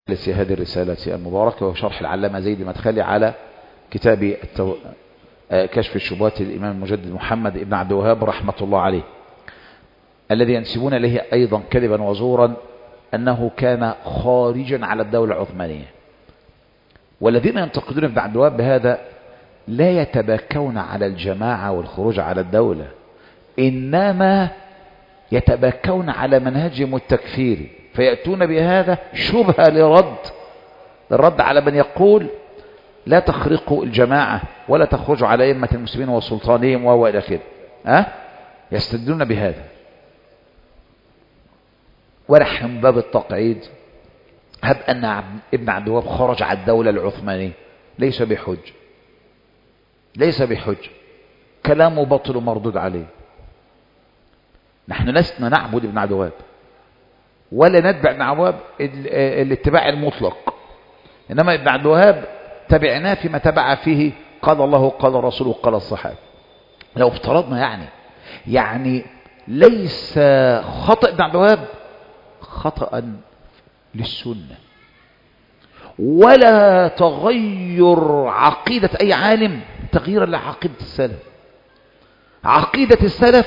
هذه الرسالة المباركة وشرح العلامة زيد المدخلي على كتاب كشف الشبهات للإمام المجدد محمد بن عبد الوهاب رحمة الله عليه، الذي ينسبون إليه أيضا كذبا وزورا أنه كان خارجا على الدولة العثمانية. والذين ينتقدون ابن عبد الوهاب بهذا لا يتباكون على الجماعة والخروج على الدولة، إنما يتباكون على منهجهم التكفيري، فيأتون بهذا شبهة للرد على من يقول لا تخرقوا الجماعة ولا تخرجوا على أئمة المسلمين وسلطانهم وإلى آخره. يستدلون بهذا. ونحن باب التقعيد هب أن ابن عبد الوهاب خرج على الدولة العثمانية ليس بحج، كلامه باطل ومردود عليه. نحن لسنا نعبد ابن عبد الوهاب ولا نتبع ابن عبد الوهاب الاتباع المطلق، إنما ابن عبد الوهاب تبعناه فيما تبع فيه قال الله قال رسوله قال الصحابة. لو افترضنا يعني ليس خطأ ابن عبد الوهاب خطأ للسنة ولا تغير عقيدة أي عالم تغييرا لعقيدة السلف. عقيدة السلف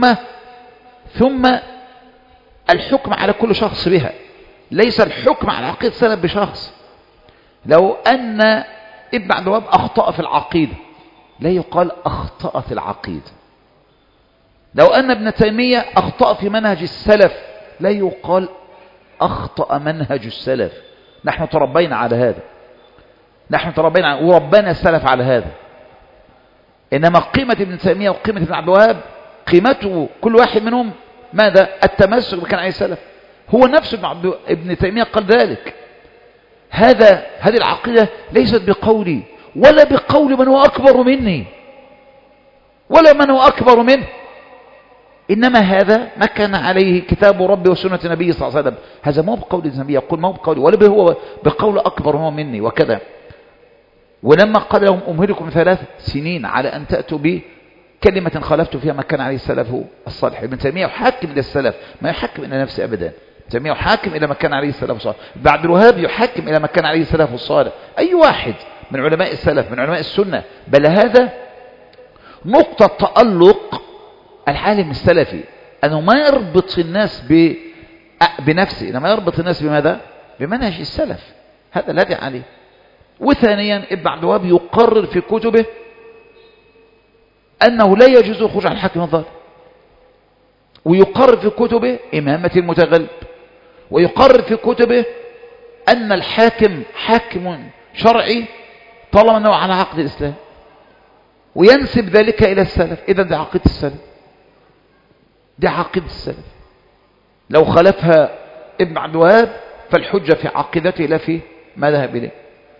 ثم الحكم على كل شخص بها، ليس الحكم على عقيدة السلف بشخص. لو أن ابن عبد الوهاب أخطأ في العقيدة لا يقال أخطأت العقيدة. لو أن ابن تيمية أخطأ في منهج السلف لا يقال أخطأ منهج السلف. نحن تربينا على هذا، وربنا السلف على هذا. إنما قيمة ابن تيمية وقيمة ابن عبد الوهاب قيمته كل واحد منهم ماذا؟ التمسك بكان عليه السلف. هو نفسه ابن تيمية قال ذلك. هذه العقيدة ليست بقولي ولا بقول من هو أكبر مني ولا من هو أكبر منه، إنما هذا ما كان عليه كتاب ربي وسنة النبي صلى الله عليه وسلم. هذا ما هو بقول النبي، يقول ما هو بقولي ولا هو بقول أكبر هو مني وكذا. ولما قال لهم أمهلكم 3 سنين على أن تأتوا بكلمة خالفت فيها ما كان عليه السلف الصالح. ابن تيمية يحاكم إلى السلف ما يحاكم إلى نفسه أبدا. ابن تيمية يحاكم إلى ما كان عليه السلف الصالح. ابن عبد الوهاب يحاكم إلى ما كان عليه السلف الصالح. أي واحد من علماء السلف من علماء السنة. بل هذا نقطة تألق العالم السلفي، أنه ما يربط الناس بنفسه، إنما يربط الناس بماذا؟ بمنهج السلف. هذا الذي عليه. وثانيا ابن عبد الوهاب يقرر في كتبه أنه لا يجوز الخروج عن الحاكم الظالم، ويقرر في كتبه إمامة المتغلب، ويقرر في كتبه أن الحاكم حاكم شرعي طالما أنه على عقد الإسلام، وينسب ذلك إلى السلف. إذا دي عقيدة السلف، دي عقيدة السلف. لو خلفها ابن عبد الوهاب فالحجة في عقيدته لا في ما ذهب إليه.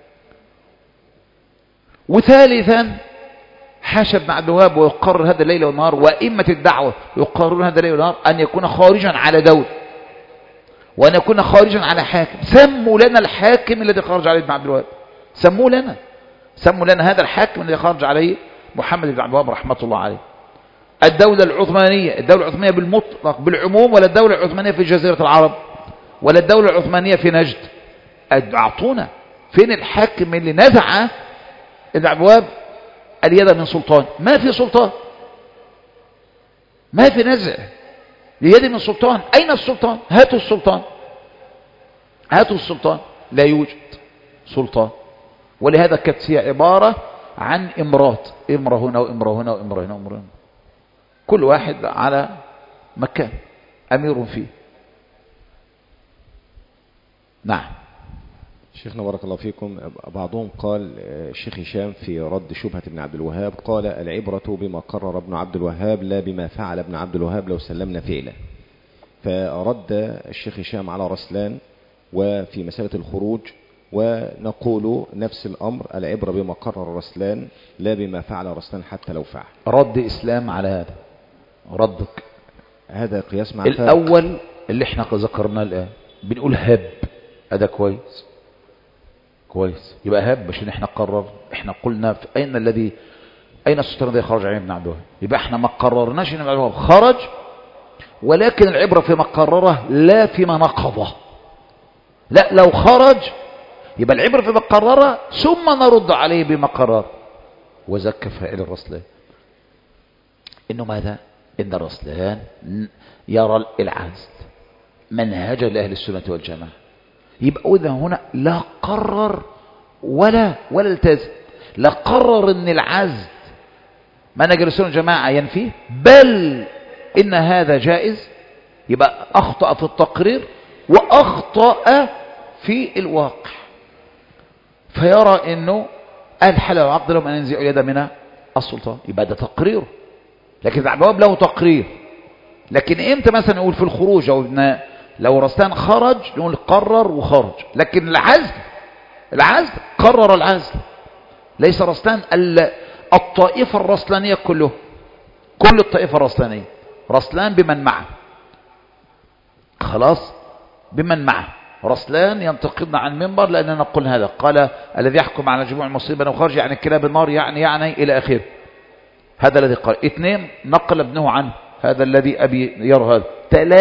وثالثا حاشا ابن عبد الوهاب ويقرر هذا الليل والنهار، وأئمة الدعوة يقررون هذا الليل والنهار أن يكون خارجا على دولة وأن يكون خارجا على حاكم. سموا لنا الحاكم الذي خرج عليه ابن عبد الوهاب، سموا لنا هذا الحاكم الذي خرج عليه محمد بن عبد الوهاب رحمة الله عليه. الدولة العثمانية بالمطلق بالعموم، ولا الدولة العثمانية في جزيرة العرب، ولا الدولة العثمانية في نجد. أعطونا فين الحاكم اللي نزع ابن عبد الوهاب اليد من سلطان؟ ما في سلطان، ما في نزع اليد من سلطان. أين السلطان؟ هاتوا السلطان. لا يوجد سلطان. ولهذا كانت هي عبارة عن إمرات، إمرة هنا وإمرة هنا وإمرة هنا وإمرة هنا، كل واحد على مكان أمير فيه. نعم. شيخنا بارك الله فيكم، بعضهم قال الشيخ هشام في رد شبهة ابن عبد الوهاب قال العبرة بما قرر ابن عبد الوهاب لا بما فعل ابن عبد الوهاب لو سلمنا فعله. فرد الشيخ هشام على رسلان وفي مسألة الخروج، ونقول نفس الأمر العبرة بما قرر رسلان لا بما فعل رسلان حتى لو فعل. رد إسلام على هذا، ردك هذا قياس مع الأول اللي احنا ذكرناه الآن. بنقول هب، هذا كويس يبقى هب عشان احنا قرر. احنا قلنا في أين السلطان الذي خرج عليه ابن عبد الوهاب؟ يبقى احنا ما قررناش ان ابن عبد الوهاب خرج، ولكن العبرة فيما قرره لا فيما نقضه. لا، لو خرج يبقى العبرة بما قرر ثم نرد عليه بما قرر. وزكى فاعل الرسلان إنه ماذا؟ إن الرسلان يرى العزل منهجا لأهل السنة والجماعة. يبقى إذا هنا لا قرر ولا التزم، لا قرر إن العزل منهج السنة والجماعة ينفيه، بل إن هذا جائز. يبقى أخطأ في التقرير وأخطأ في الواقع، فيرى إنه الحل والعقد لهم أن ينزعوا اليد من السلطان، يبقى ده تقريره. لكن العبواب له تقرير. لكن امتى مثلا نقول في الخروج، او لو رسلان خرج نقول قرر وخرج. لكن العزل قرر العزل، ليس رسلان الطائفة الرسلانية كله، كل الطائفة الرسلانية، رسلان بمن معه، خلاص بمن معه. رسلان ينتقدنا عن منبر لأننا نقول هذا، قال الذي يحكم على جموع المصيبة أو خرج يعني كلاب النار يعني إلى آخره. هذا الذي قال. 2 نقل ابنه عنه، هذا الذي أبي يرى هذا.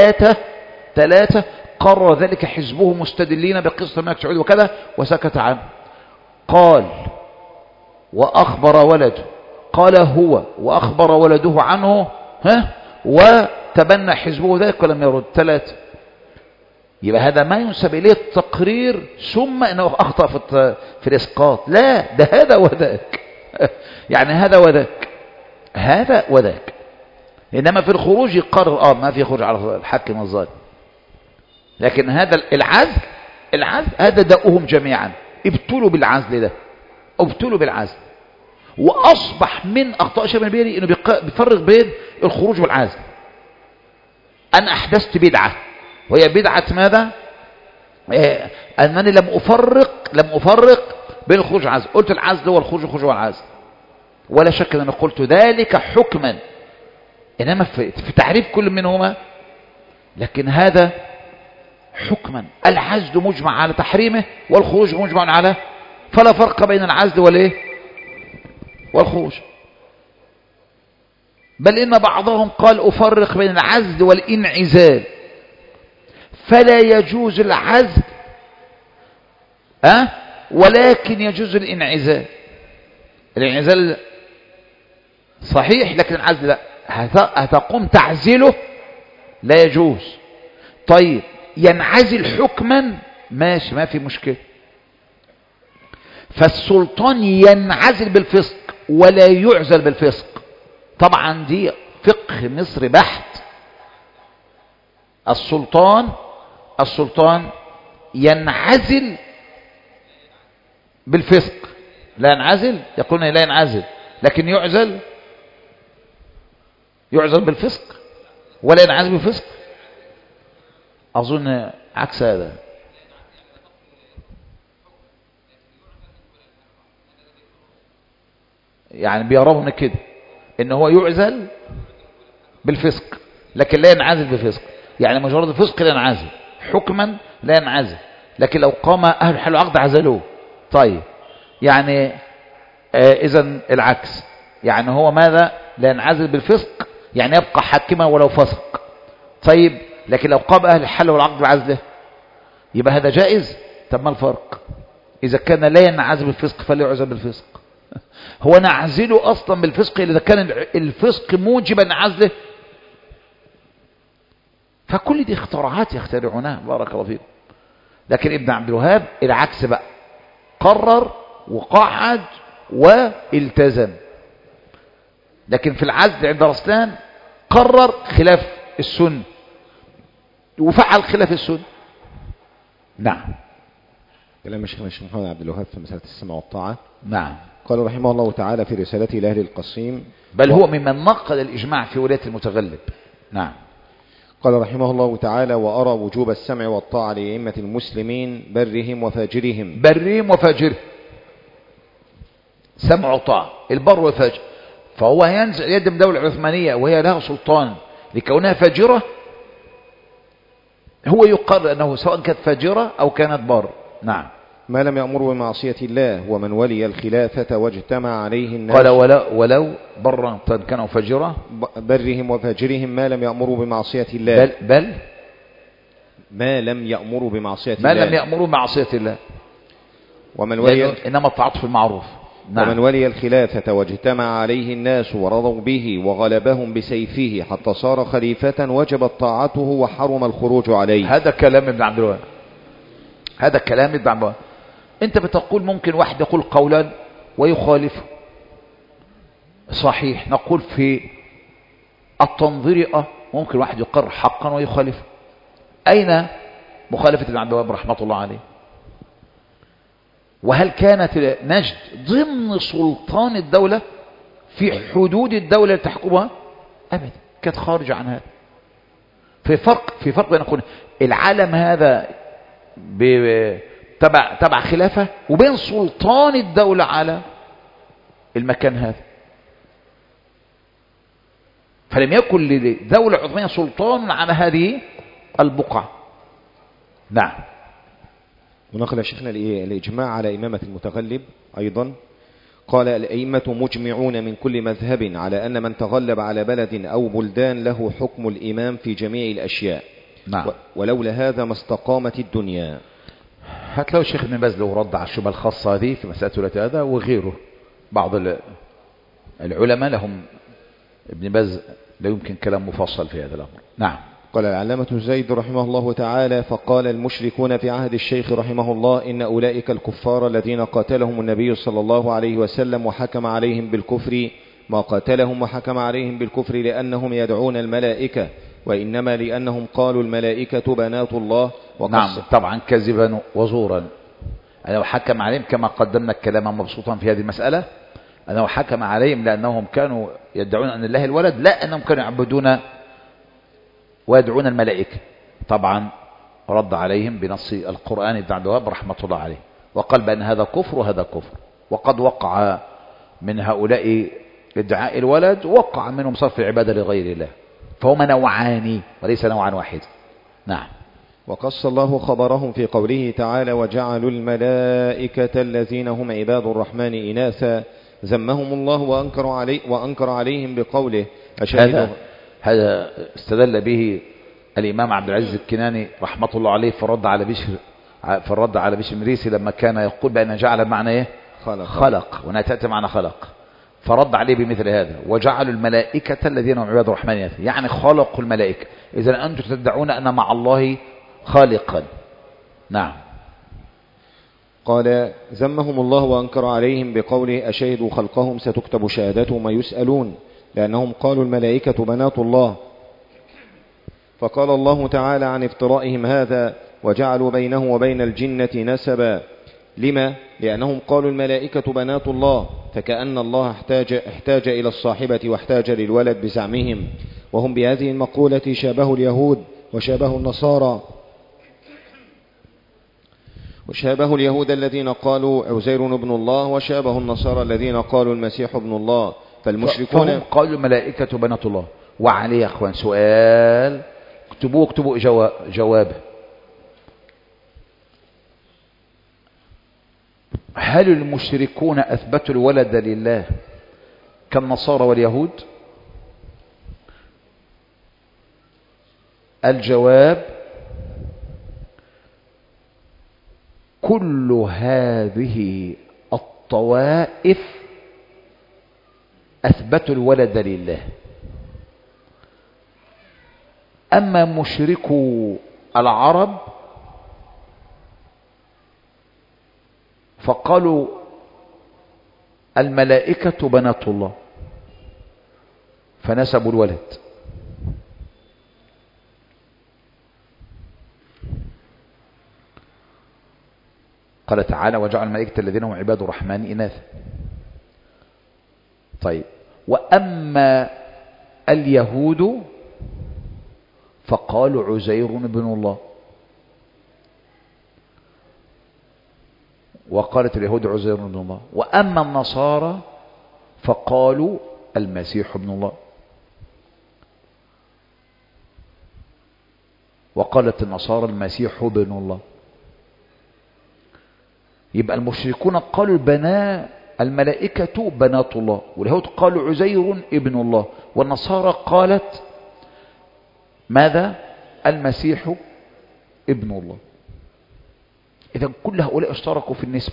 3 قرر ذلك حزبه مستدلين بقصة الملك سعود وكذا وسكت عنه. قال وأخبر ولده، قال هو وأخبر ولده عنه وتبنى حزبه ذلك ولم يرد. 3. يبقى هذا ما ينسب إليه التقرير ثم أنه أخطأ في الإسقاط، لا، ده هذا وذاك يعني هذا وذاك. إنما في الخروج يقرر ما في خروج على الحاكم الظالم. لكن هذا العزل هذا داؤهم جميعا، ابتلوا بالعزل ده، ابتلوا بالعزل. وأصبح من أخطاء شيخ ابن بيري إنه بيفرق بين الخروج والعزل. أنا أحدثت بدعة، وهي بدعة ماذا؟ أنني لم أفرق بين الخروج والعزل. قلت العزل هو الخروج والعزل، ولا شك أن قلت ذلك حكما، إنما في تعريف كل منهما. لكن هذا حكما، العزل مجمع على تحريمه والخروج مجمع على، فلا فرق بين العزل والخروج. بل إن بعضهم قال أفرق بين العزل والانعزال، فلا يجوز العزل ولكن يجوز الانعزال. الانعزال صحيح، لكن العزل لا، هتقوم تعزله لا يجوز. طيب ينعزل حكما ماشي، ما في مشكلة. فالسلطان ينعزل بالفسق ولا يعزل بالفسق. طبعا دي فقه مصري بحت. السلطان ينعزل بالفسق، لا ينعزل، يقولون لا ينعزل، لكن يعزل بالفسق ولا ينعزل بالفسق. أظن عكس هذا. يعني بيرون كده إن هو يعزل بالفسق لكن لا ينعزل بالفسق. يعني مجرد الفسق لا ينعزل، حكما لا ينعزل، لكن لو قام أهل الحل والعقد عزلوه. طيب يعني إذن العكس، يعني هو ماذا؟ لا ينعزل بالفسق، يعني يبقى حاكما ولو فسق. طيب لكن لو قام أهل الحل والعقد بعزله يبقى هذا جائز. طب ما الفرق؟ إذا كان لا ينعزل بالفسق فلا يعزل بالفسق. هو نعزله أصلا بالفسق إذا كان الفسق موجبا عزله. فكل دي اختراعات يخترعونها، بارك الله فيكم. لكن ابن عبد الوهاب العكس بقى، قرر وقعد والتزم. لكن في العزل عند رسلان قرر خلاف السنة وفعل خلاف السنة. نعم. كلام الشيخ محمد عبد الوهاب في مسألة السمع والطاعة. نعم. قال رحمه الله تعالى في رسالته لأهل القصيم، بل هو ممن نقل الإجماع في ولاية المتغلب. نعم. قال رحمه الله تعالى: وأرى وجوب السمع والطاعة لأئمة المسلمين برهم وفاجرهم. سمع وطاعة، البر والفاجر. فهو ينزع يد من الدولة العثمانية وهي لها سلطان لكونها فاجرة، هو يقرر أنه سواء كانت فاجرة أو كانت بر. نعم. ما لم يأمر بمعصية الله ومن ولي الخلافة واجتمع عليه الناس. قال ولو برا كانوا فاجرة. برهم وفاجرهم ما لم يأمروا بمعصية الله. بل ما لم يأمروا بمعصية ما الله. لم يأمروا بمعصية الله. ومن ولي إنما الطاعة في المعروف. نعم. ومن ولي الخلافة واجتمع عليه الناس ورضوا به وغلبهم بسيفه حتى صار خليفة وجبت طاعته وحرم الخروج عليه. هذا كلام ابن عبد الوهاب. هذا كلام ابن عبد الوهاب. انت بتقول ممكن واحد يقول قولا ويخالفه. صحيح، نقول في التنظير ممكن واحد يقر حقا ويخالفه. أين مخالفة ابن عبد الوهاب رحمة الله عليه؟ وهل كانت نجد ضمن سلطان الدولة في حدود الدولة التي تحكمها؟ أبدا، كانت خارجة عن هذا. في فرق بين نقول العالم هذا تبع خلافة وبين سلطان الدولة على المكان هذا. فلم يكن للدولة العثمانية سلطان على هذه البقعة. نعم. ونقل شيخنا الإجماع على إمامة المتغلب أيضا. قال الأئمة مجمعون من كل مذهب على أن من تغلب على بلد أو بلدان له حكم الإمام في جميع الأشياء. نعم. ولولا هذا ما استقامت الدنيا. هتلاقوا الشيخ ابن باز له رد على الشبهة الخاصة هذه في مسألة هذا وغيره. بعض العلماء لهم ابن باز لا يمكن كلام مفصل في هذا الأمر. نعم. قال العلامة زيد رحمه الله تعالى: فقال المشركون في عهد الشيخ رحمه الله إن أولئك الكفار الذين قاتلهم النبي صلى الله عليه وسلم وحكم عليهم بالكفر ما قاتلهم وحكم عليهم بالكفر لأنهم يدعون الملائكة، وإنما لأنهم قالوا الملائكة بنات الله. نعم، طبعا كذبا وزورا. أنه حكم عليهم كما قدمنا الكلام مبسوطا في هذه المسألة، أنه حكم عليهم لأنهم كانوا يدعون أن الله الولد، لا أنهم كانوا يعبدون ويدعون الملائكة. طبعا رد عليهم بنص القرآن ابن عبد الوهاب رحمة الله عليه، وقال بأن هذا كفر وهذا كفر. وقد وقع من هؤلاء ادعاء الولد، وقع منهم صرف العبادة لغير الله، فهما نوعان وليس نوعا واحد. نعم. وقص الله خبرهم في قوله تعالى: وجعلوا الملائكة الذين هم عباد الرحمن إناثا ذمهم الله وأنكر عليهم بقوله هذا استدل به الإمام عبد العزيز الكناني رحمة الله عليه في الرد على بشر المريسي لما كان يقول بأن جعل بمعنى ايه؟ خلق، وأنها تأتي معنى خلق، فرد عليه بمثل هذا: وجعلوا الملائكة الذين هم عباد الرحمن إناثا، يعني خلقوا الملائكة. إذا أنتم تدعون أن مع الله خالقا. نعم. قال: ذمهم الله وأنكر عليهم بقوله: أشهدوا خلقهم ستكتب شهادتهم ويسألون، لأنهم قالوا الملائكة بنات الله. فقال الله تعالى عن افترائهم هذا: وجعلوا بينه وبين الجنة نسبا. لما؟ لأنهم قالوا الملائكة بنات الله، فكأن الله احتاج إلى الصاحبة واحتاج للولد بزعمهم، وهم بهذه المقولة شابهوا اليهود وشابهوا النصارى وشابهوا اليهود الذين قالوا عزير ابن الله، وشابهوا النصارى الذين قالوا المسيح ابن الله. فالمشركون قالوا الملائكة بنات الله. وعليه يا أخوان سؤال، اكتبوا جواب: هل المشركون أثبتوا الولد لله كالنصارى واليهود؟ الجواب: كل هذه الطوائف أثبتوا الولد لله. أما مشركو العرب فقالوا الملائكة بنات الله فنسبوا الولد. قال تعالى: وجعل الملائكة الذين هم عباد الرحمن إناثا. طيب، وأما اليهود فقالوا عزير بن الله، وقالت اليهود عزير بن الله. وأما النصارى فقالوا المسيح ابن الله، وقالت النصارى المسيح ابن الله. يبقى المشركون قالوا الملائكة بنات الله، واليهود قالوا عزير ابن الله، والنصارى قالت ماذا؟ المسيح ابن الله. إذا كل هؤلاء اشتركوا في النسبة.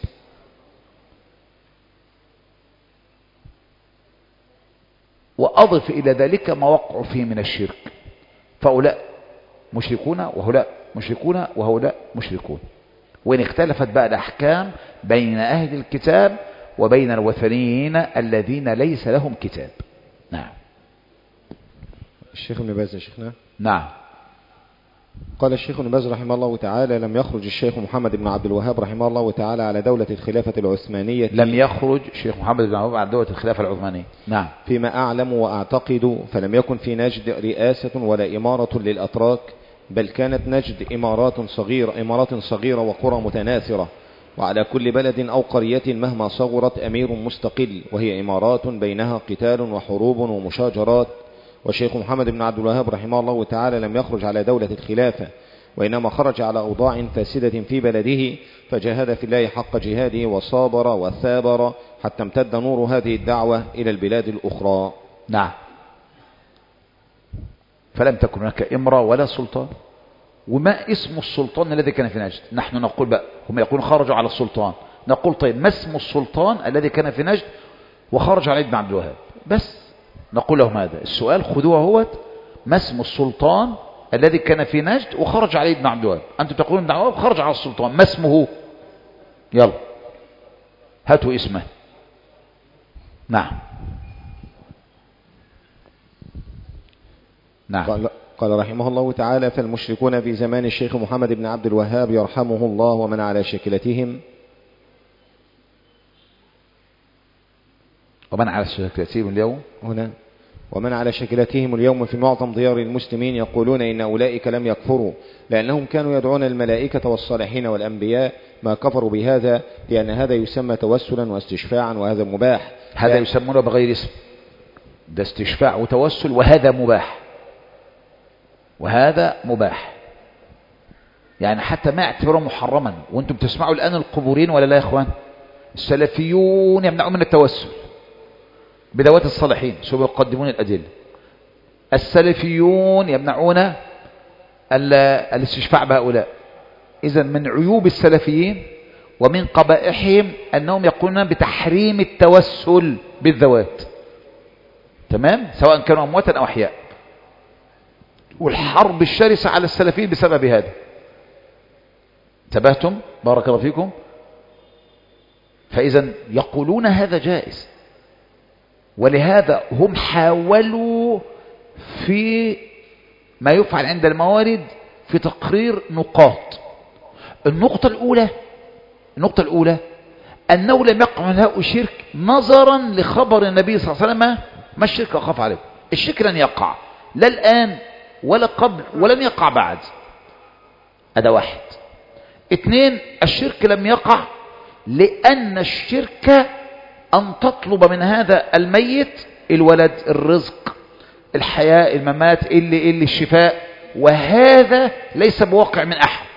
وأضف إلى ذلك ما وقعوا فيه من الشرك، فهؤلاء مشركون وهؤلاء مشركون وهؤلاء مشركون. وإن اختلفت بقى الأحكام بين أهل الكتاب وبين الوثنيين الذين ليس لهم كتاب. نعم. الشيخ ابن باز يا شيخنا. نعم. قال الشيخ ابن باز رحمه الله تعالى: لم يخرج الشيخ محمد بن عبد الوهاب رحمه الله تعالى على دولة الخلافة العثمانية. لم يخرج الشيخ محمد بن عبد الوهاب على دولة الخلافة العثمانية. نعم. فيما أعلم وأعتقد، فلم يكن في نجد رئاسة ولا إمارة للأتراك، بل كانت نجد إمارات صغيرة وقرى متناثرة، وعلى كل بلد أو قرية مهما صغرت أمير مستقل، وهي إمارات بينها قتال وحروب ومشاجرات. والشيخ محمد بن عبد الوهاب رحمه الله تعالى لم يخرج على دولة الخلافة، وإنما خرج على أوضاع فاسدة في بلده، فجاهد في الله حق جهاده وصابر وثابر حتى امتد نور هذه الدعوة إلى البلاد الأخرى. نعم. فلم تكن هناك إمرة ولا سلطان. وما اسم السلطان الذي كان في نجد؟ نحن نقول بقى، هم يقولون خرجوا على السلطان، نقول طيب ما اسم السلطان الذي كان في نجد وخرج على ابن عبد الوهاب؟ بس نقول لهم هذا السؤال، خذوه هو: ما اسم السلطان الذي كان في نجد وخرج عليه ابن عبد الوهاب؟ أنتم تقولون ابن عبد الوهاب خرج على السلطان، ما اسمه؟ يلا هاتوا اسمه. نعم. نعم. قال رحمه الله تعالى: فالمشركون في زمان الشيخ محمد بن عبد الوهاب يرحمه الله ومن على شكلتهم اليوم هنا ومن على شكلتهم اليوم في معظم ديار المسلمين يقولون إن أولئك لم يكفروا، لأنهم كانوا يدعون الملائكة والصالحين والأنبياء، ما كفروا بهذا لأن هذا يسمى توسلا واستشفاعا، وهذا مباح. هذا يسمونه بغير اسم، ده استشفاع وتوسل، وهذا مباح، وهذا مباح، يعني حتى ما اعتبره محرما. وانتم تسمعوا الآن القبورين ولا لا يا اخوان؟ السلفيون يمنعون من التوسل بدعوات الصالحين، سوف يقدمون الأدلة. السلفيون يمنعون الاستشفاع بهؤلاء. إذا من عيوب السلفيين ومن قبائحهم أنهم يقولون بتحريم التوسل بالذوات، تمام، سواء كانوا أمواتا أو أحياء. والحرب الشرسة على السلفيين بسبب هذا. انتبهتم؟ بارك الله فيكم. فإذا يقولون هذا جائز، ولهذا هم حاولوا في ما يفعل عند الموارد في تقرير نقاط. النقطة الأولى أنه لم يقع هؤلاء شرك نظرا لخبر النبي صلى الله عليه وسلم: ما الشرك أخاف عليه. الشرك لن يقع لا الآن ولا قبل ولن يقع بعد. هذا واحد. 2، الشرك لم يقع لأن الشرك أن تطلب من هذا الميت الولد، الرزق، الحياة، الممات، اللي الشفاء، وهذا ليس بواقع من أحد.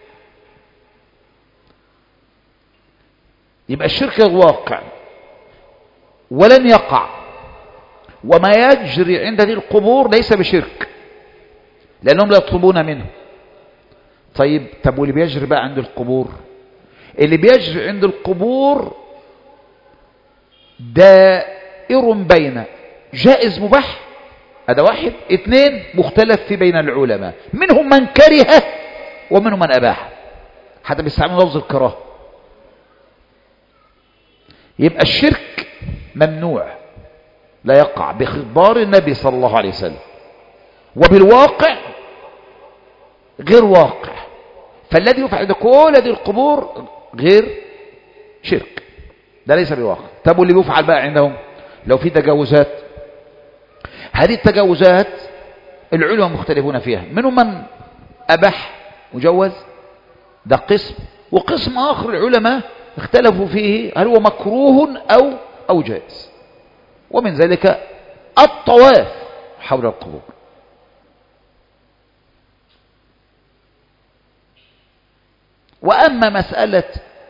يبقى الشرك واقع ولن يقع، وما يجري عند هذه القبور ليس بشرك لأنهم لا يطلبون منه. طيب واللي بيجري بقى عند القبور؟ اللي بيجري عند القبور دائر بين جائز مباح، هذا واحد. 2، مختلف في بين العلماء، منهم من كره ومنهم من أباح، حتى بيستعملوا لفظ الكراهة. يبقى الشرك ممنوع لا يقع بإخبار النبي صلى الله عليه وسلم، وبالواقع غير واقع. فالذي يفعل عند كل هذه القبور غير شرك، ده ليس بواقع. طب واللي بيفعل بقى عندهم لو في تجاوزات؟ هذه التجاوزات العلماء مختلفون فيها، منهم من أباح مجوز، ده قسم، وقسم آخر العلماء اختلفوا فيه هل هو مكروه أو جائز. ومن ذلك الطواف حول القبور. وأما مسألة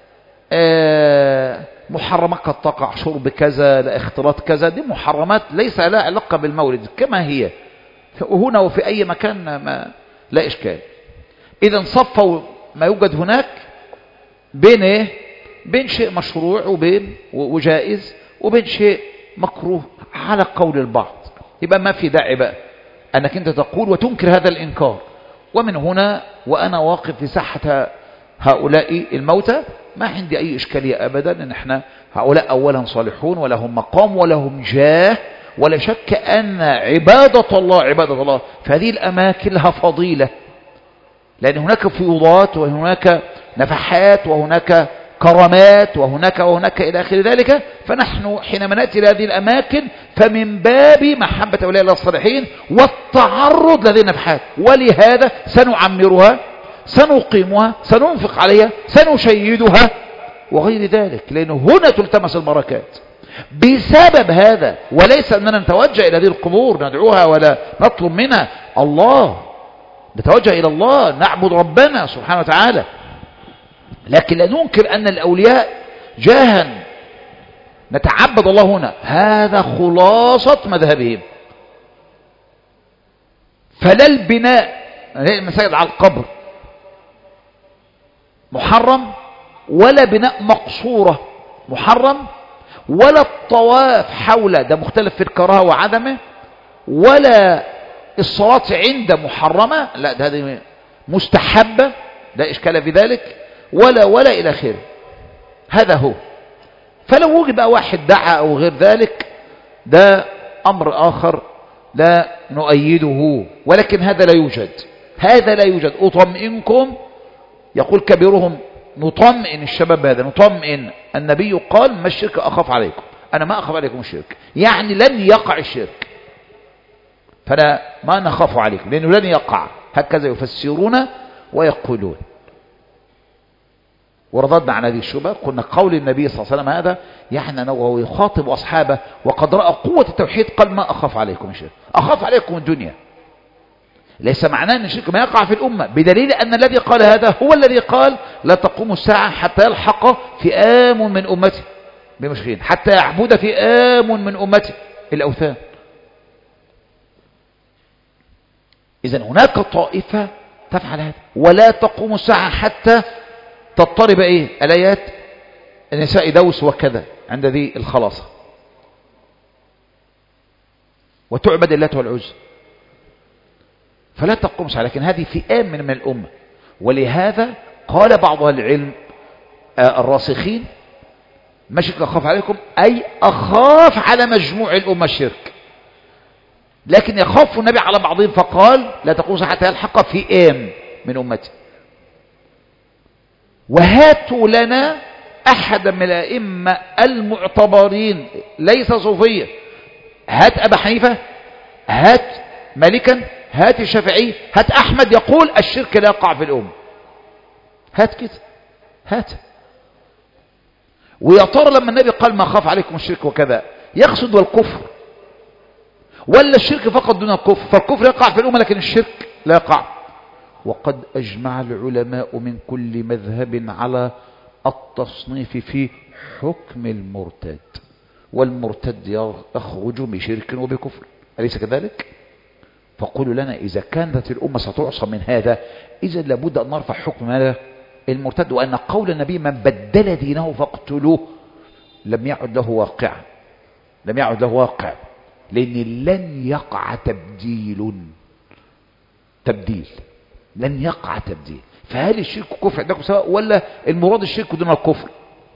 محرمات قد تقع، شرب كذا، لا اختلاط كذا، دي محرمات ليس لها علاقة بالمولد كما هي هنا وفي أي مكان، ما لا إشكال. إذا صفوا ما يوجد هناك بين إيه؟ بين شيء مشروع وجائز وبين شيء مكروه على قول البعض. يبقى ما في داعي بقى أنك أنت تقول وتنكر هذا الإنكار. ومن هنا وأنا واقف في ساحة هؤلاء الموتى ما عندي أي إشكالية أبدا، إن احنا هؤلاء أولا صالحون ولهم مقام ولهم جاه، ولا شك أن عبادة الله في هذه الأماكن لها فضيلة، لأن هناك فيوضات وهناك نفحات وهناك كرامات وهناك إلى آخر ذلك. فنحن حينما نأتي لهذه الأماكن فمن باب محبة أولياء الله الصالحين والتعرض لهذه النفحات، ولهذا سنعمرها، سنقيمها، سننفق عليها، سنشيدها وغير ذلك، لأنه هنا تلتمس البركات بسبب هذا، وليس أننا نتوجه إلى هذه القبور ندعوها ولا نطلب منها الله، نتوجه إلى الله نعبد ربنا سبحانه وتعالى. لكن لا ننكر أن الأولياء جاها نتعبد الله هنا، هذا خلاصة مذهبهم. فلا البناء المساجد على القبر محرم، ولا بناء مقصورة محرم، ولا الطواف حول ده مختلف في الكراهة وعدمه، ولا الصلاة عند محرمة، لا ده هذه مستحبة لا إشكال في ذلك، ولا إلى آخره. هذا هو. فلو وجد بقى واحد دعا أو غير ذلك ده أمر آخر لا نؤيده، ولكن هذا لا يوجد، هذا لا يوجد. أطمئنكم، يقول كبيرهم نطمئن الشباب هذا، نطمئن النبي قال ما الشرك أخاف عليكم، أنا ما أخاف عليكم الشرك، يعني لن يقع الشرك، فلا ما نخاف عليكم لأنه لن يقع. هكذا يفسرون ويقولون. ورددنا عن هذه الشبهة، قلنا قول النبي صلى الله عليه وسلم هذا يعني أنه وهو يخاطب أصحابه وقد رأى قوة التوحيد قال ما أخاف عليكم الشرك، أخاف عليكم الدنيا، ليس معناه أن الشرك ما يقع في الأمة، بدليل أن الذي قال هذا هو الذي قال لا تقوم الساعة حتى يلحق فئام من أمتي بمشركين، حتى يعبد فئام من أمتي الأوثان. إذن هناك طائفة تفعل هذا. ولا تقوم الساعة حتى تضطرب الآيات النساء دوس وكذا عند ذي الخلاصة، وتعبد اللات والعزى، فلا تقوم الساعة، لكن هذه فئام من الأمة. ولهذا قال بعض العلم الراسخين ما شرك أخاف عليكم، أي أخاف على مجموع الأمة الشرك، لكن يخاف النبي على بعضهم فقال لا تقوم حتى يلحق فئام من أمتي. وهاتوا لنا أحدا من الأئمة المعتبرين ليس صوفيا، هات أبا حنيفة، هات مالكا، هات الشافعي، هات أحمد يقول الشرك لا يقع في الأمة، هات كده، هات. ويا ترى لما النبي قال ما خاف عليكم الشرك وكذا يقصد والكفر، ولا الشرك فقط دون الكفر؟ فالكفر يقع في الأمة لكن الشرك لا يقع. وقد أجمع العلماء من كل مذهب على التصنيف في حكم المرتد، والمرتد يخرج بشرك وبكفر، أليس كذلك؟ فقولوا لنا إذا كانت الأمة ستعصى من هذا إذا لابد أن نرفع حكم هذا المرتد، وأن قول النبي من بدل دينه فاقتلوه لم يعد له واقع، لم يعد له واقع، لأن لن يقع تبديل، لن يقع تبديل. فهل الشرك كفر عندكم سواء، ولا المراد الشرك دون الكفر؟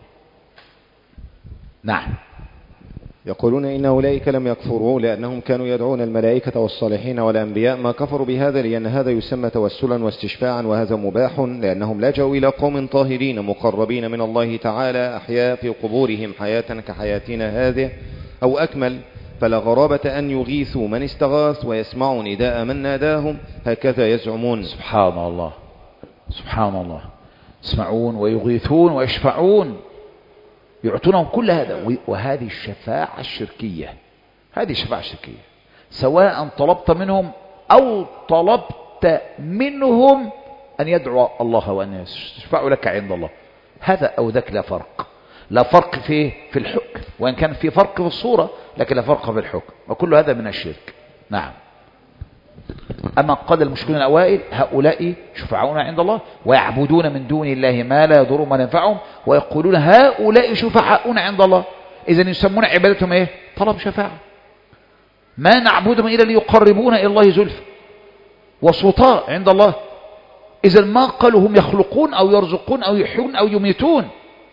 نعم. يقولون إن أولئك لم يكفروا لأنهم كانوا يدعون الملائكة والصالحين والأنبياء، ما كفروا بهذا لأن هذا يسمى توسلا واستشفاعا، وهذا مباح لأنهم لجوا إلى قوم طاهرين مقربين من الله تعالى أحياء في قبورهم حياة كحياتنا هذه أو أكمل، فلا غرابة أن يغيثوا من استغاث ويسمعوا نداء من ناداهم، هكذا يزعمون. سبحان الله، سبحان الله، يسمعون ويغيثون ويشفعون، يعطونهم كل هذا. وهذه الشفاعة الشركية، هذه الشفاعة الشركية، سواء طلبت منهم أو طلبت منهم أن يدعو الله وأن يشفعوا لك عند الله، هذا أو ذاك لا فرق، لا فرق في الحكم، وإن كان في فرق في الصورة لكن لا فرق في الحكم، وكل هذا من الشرك. نعم. أما قال المشركون الأوائل هؤلاء شفعاؤنا عند الله ويعبدون من دون الله ما لا يضرهم ولا ينفعهم ويقولون هؤلاء شفعاؤنا عند الله. إذن يسمون عبادتهم إيه؟ طلب شفاعة. ما نعبدهم إلا ليقربونا إلى الله زلفى وسلطاء عند الله. إذن ما قالوا هم يخلقون أو يرزقون أو يحيون أو يميتون،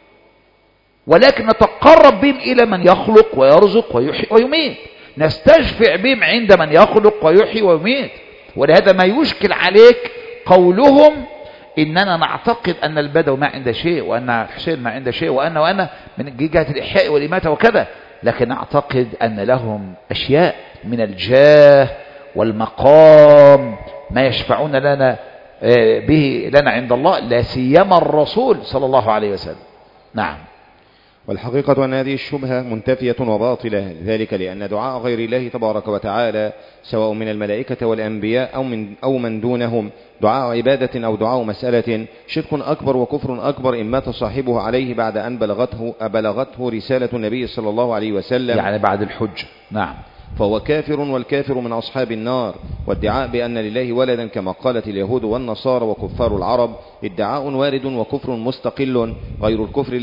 ولكن نتقرب بهم إلى من يخلق ويرزق ويحيي ويميت، نستشفع بهم عند من يخلق ويحيي ويميت. ولهذا ما يشكل عليك قولهم إننا نعتقد أن البدو ما عنده شيء وأن حسين ما عنده شيء وأنا من جهة الإحياء والإماتة وكذا، لكن نعتقد أن لهم أشياء من الجاه والمقام ما يشفعون لنا به لنا عند الله، لا سيما الرسول صلى الله عليه وسلم. نعم. والحقيقة أن هذه الشبهة منتفية وباطلة، ذلك لأن دعاء غير الله تبارك وتعالى سواء من الملائكة والأنبياء أو من دونهم دعاء عبادة أو دعاء مسألة شرك أكبر وكفر أكبر إن مات صاحبه عليه بعد أن بلغته رسالة النبي صلى الله عليه وسلم، يعني بعد الحج. نعم. فهو كافر، والكافر من أصحاب النار. والدعاء بأن لله ولدا كما قالت اليهود والنصارى وكفار العرب ادعاء وارد وكفر مستقل غير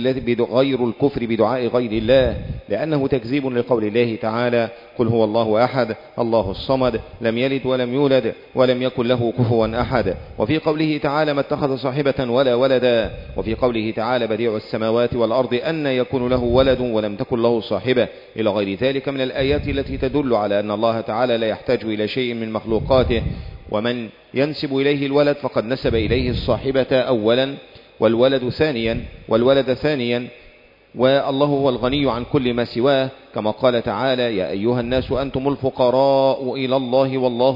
الكفر بدعاء غير الله، لأنه تكذيب لقول الله تعالى قل هو الله أحد الله الصمد لم يلد ولم يولد ولم يكن له كفوا أحد. وفي قوله تعالى ما اتخذ صاحبة ولا ولدا. وفي قوله تعالى بديع السماوات والأرض أن يكون له ولد ولم تكن له صاحبة، إلى غير ذلك من الآيات التي تدل على أن الله تعالى لا يحتاج إلى شيء من مخلوقاته. ومن ينسب إليه الولد فقد نسب إليه الصاحبة أولا والولد ثانيا، والله هو الغني عن كل ما سواه، كما قال تعالى يا أيها الناس أنتم الفقراء إلى الله والله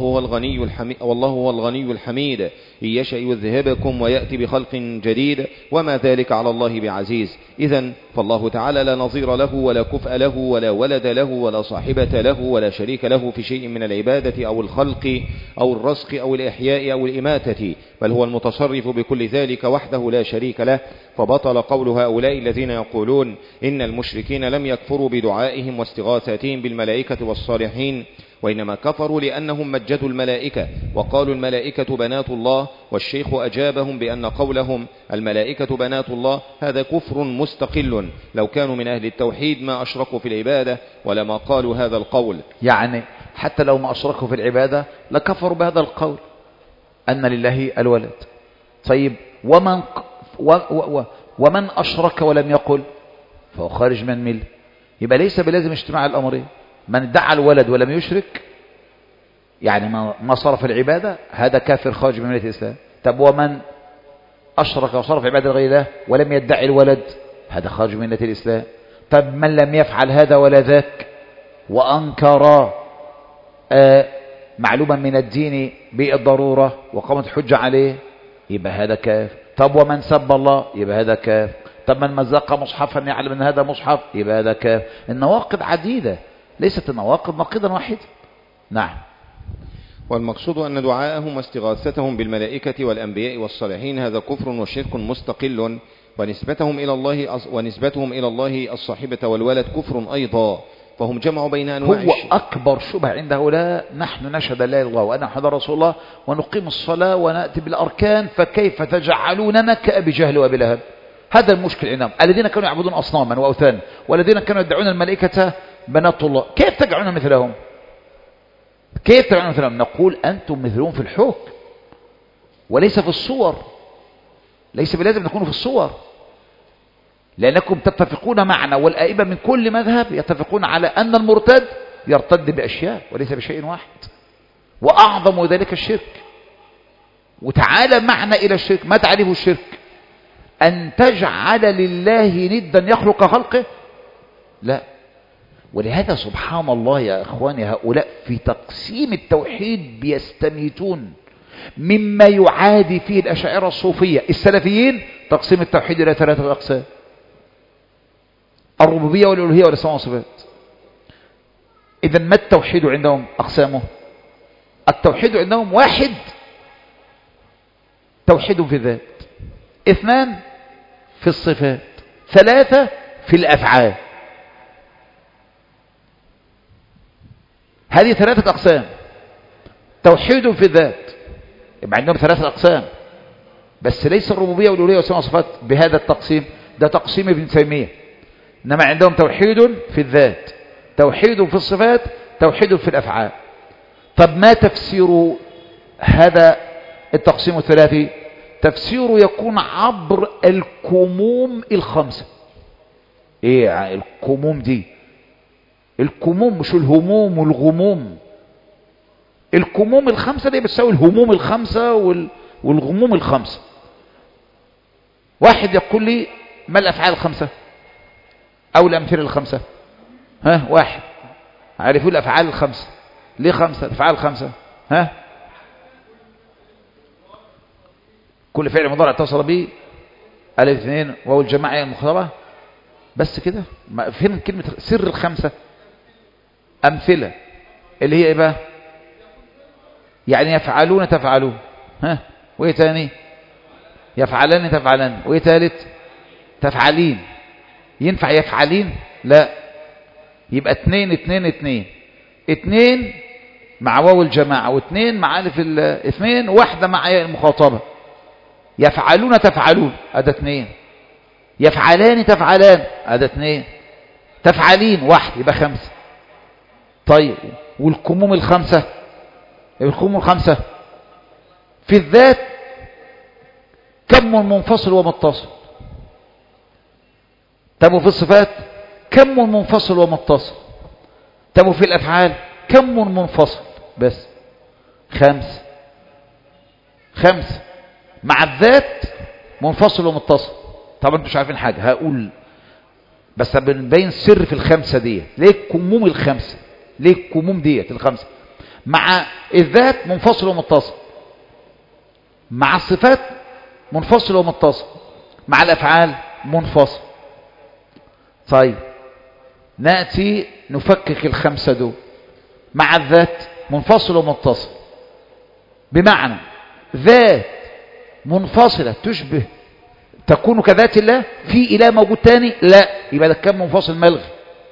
هو الغني الحميد إن يشأ يذهبكم ويأتي بخلق جديد وما ذلك على الله بعزيز. إذن فالله تعالى لا نظير له ولا كفء له ولا ولد له ولا صاحبة له ولا شريك له في شيء من العبادة أو الخلق أو الرزق أو الإحياء أو الإماتة، بل هو المتصرف بكل ذلك وحده لا شريك له. فبطل قول هؤلاء الذين يقولون إن المشركين لم يكفروا بدعائهم واستغاثاتهم بالملائكة والصالحين، وإنما كفروا لأنهم مجدوا الملائكة وقالوا الملائكة بنات الله، والشيخ أجابهم بأن قولهم الملائكة بنات الله هذا كفر مستقل، لو كانوا من أهل التوحيد ما أشركوا في العبادة ولما قالوا هذا القول. يعني حتى لو ما أشركوا في العبادة لكفروا بهذا القول أن لله الولد. طيب ومن أشرك ولم يقل فهو خارج من ملة. يبقى ليس بلازم اجتماع الأمرين، من ادعى الولد ولم يشرك يعني ما صرف العبادة هذا كافر خارج من ملة الإسلام. طب ومن أشرك وصرف عبادة غير الله ولم يدعي الولد هذا خارج من ملة الإسلام. طب من لم يفعل هذا ولا ذاك وأنكر معلوما من الدين بالضرورة وقامت حجة عليه يبقى هذا كافر. طب ومن سب الله يبقى هذا كافر. طب من مزق مصحفا يعلم ان هذا مصحف يبقى هذا كافر. النواقض عديدة ليست النواقض نقيضا واحدا. نعم. والمقصود أن دعاءهم واستغاثتهم بالملائكة والأنبياء والصالحين هذا كفر وشرك مستقل، ونسبتهم إلى الله الصاحبة والولد كفر أيضا، فهم جمعوا بين أنواع هو أكبر شبه عند هؤلاء نحن نشهد لا إله إلا الله وأن محمدا رسول الله ونقيم الصلاة ونأتي بالأركان فكيف تجعلوننا كأبي جهل وأبي لهب. هذا المشكل عندهم الذين كانوا يعبدون أصناما وأوثانا والذين كانوا يدعون الملائكة بنات الله. كيف تجعلون مثلهم؟ كيف تجعلون مثلهم؟ نقول أنتم مثلهم في الحكم وليس في الصور. ليس بلازم نكونوا في الصور، لأنكم تتفقون معنا والآئمة من كل مذهب يتفقون على أن المرتد يرتد بأشياء وليس بشيء واحد، وأعظم ذلك الشرك. وتعالى معنا إلى الشرك. ما تعرفه الشرك؟ أن تجعل لله ندا يخلق خلقه؟ لا. ولهذا سبحان الله يا أخواني هؤلاء في تقسيم التوحيد بيستميتون مما يعادي فيه الأشاعرة الصوفية. السلفيين تقسيم التوحيد إلى 3 أقسام: الربوبية والألوهية والأسماء والصفات. إذن ما التوحيد عندهم؟ أقسامه التوحيد عندهم: 1 توحيد في الذات، 2 في الصفات، 3 في الأفعال. هذه 3 أقسام. توحيد في الذات، يبقى عندهم 3 أقسام، بس ليس الربوبية والألوهية والأسماء والصفات بهذا التقسيم، ده تقسيم ابن تيمية. إنما عندهم توحيد في الذات، توحيد في الصفات، توحيد في الأفعال. طب ما تفسير هذا التقسيم الثلاثي؟ تفسيره يكون عبر الكموم الخمسة. ايه الكموم دي؟ الكموم مش الهموم والغموم، الكموم الخمسة دي بتساوي الهموم الخمسة والغموم الخمسة. واحد يقول لي ما الأفعال الخمسة أو الأمثلة الخمسة؟ ها واحد عارفوا الأفعال الخمسة؟ ليه 5 الأفعال الخمسة؟ ها كل فعل مضارع اتصل به ألف 2 واو الجماعة المخاطبة، بس كده. فين كلمة سر ال5؟ أمثلة اللي هي إيه بقى؟ يعني يفعلون تفعلون، ها وإيه تاني؟ يفعلان تفعلان، وإيه تالت؟ تفعلين. ينفع يفعلين؟ لا، يبقى 2 2 2 2 مع واو الجماعة و2 مع ألف 2 واحدة مع المخاطبة. يفعلون تفعلون هذا 2، يفعلان تفعلان هذا 2، تفعلين 1 يبقى 5. طيب والكموم الخمسة؟ الكموم الخمسة في الذات كم منفصل ومتصل. طب وفي الصفات كم منفصل ومتصل. طب وفي الأفعال كم منفصل بس؟ 5. مع الذات منفصل ومتصل. طبعا انتوا مش عارفين حاجة، هقول بس بنبين سر في ال5 دي. ليه الكموم ال5؟ ليه الكموم ديت ال5؟ مع الذات منفصل ومتصل، مع الصفات منفصل ومتصل، مع الأفعال منفصل. طيب نأتي نفكك ال5 دول. مع الذات منفصل ومتصل، بمعنى ذات منفصلة تشبه تكون كذات الله. في إله موجود تاني؟ لا، يبقى ده كم منفصل ملغي.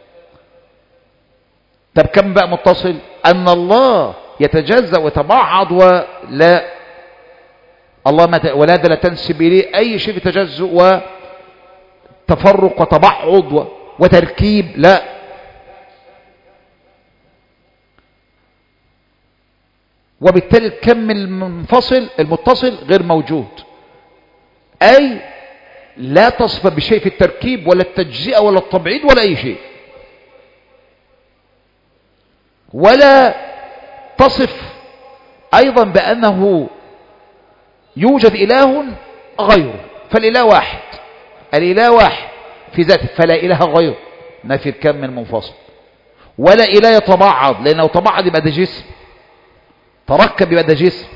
طب كم بقى متصل؟ أن الله يتجزأ ويتبعض ولا الله ولا ده لا تنسب إليه أي شيء في تجزؤ وتفرق وتبعض وتركيب، لا. وبالتالي الكم المتصل غير موجود، أي لا تصف بشيء في التركيب ولا التجزئة ولا التبعيض ولا أي شيء، ولا تصف أيضا بأنه يوجد إله غيره. فالإله واحد، الإله واحد في ذاته، فلا إله غيره، نفي الكم المنفصل. ولا إله يتبعض، لأنه تبعض يبقى ده جسم، تركب يبقى ده جسم.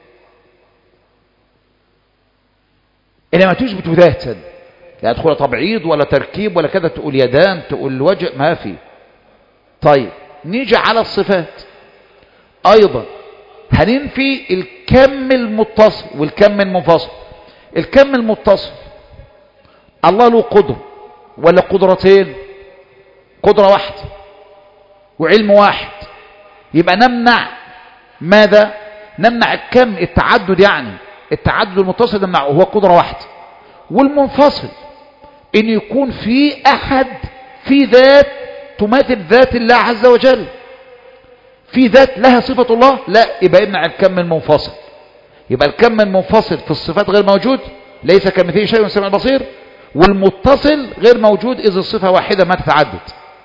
إنما تثبت ذاتا لا يدخل تبعيض ولا تركيب ولا كذا، تقول يدان تقول وجه، ما في. طيب نيجي على الصفات أيضا، هننفي الكم المتصل والكم المنفصل. الكم المتصل الله له قدرة ولا قدرتين؟ قدرة واحدة وعلم واحد، يبقى نمنع ماذا؟ نمنع الكم التعدد، يعني التعدد المتصل نمنعه، هو قدرة واحدة. والمنفصل ان يكون في احد في ذات تماثل ذات الله عز وجل، في ذات لها صفة الله، لا، يبقى يمنع الكم المنفصل. يبقى الكم المنفصل في الصفات غير موجود، ليس كمثله شيء والسميع البصير. والمتصل غير موجود إذ الصفة واحدة ما تتعدد.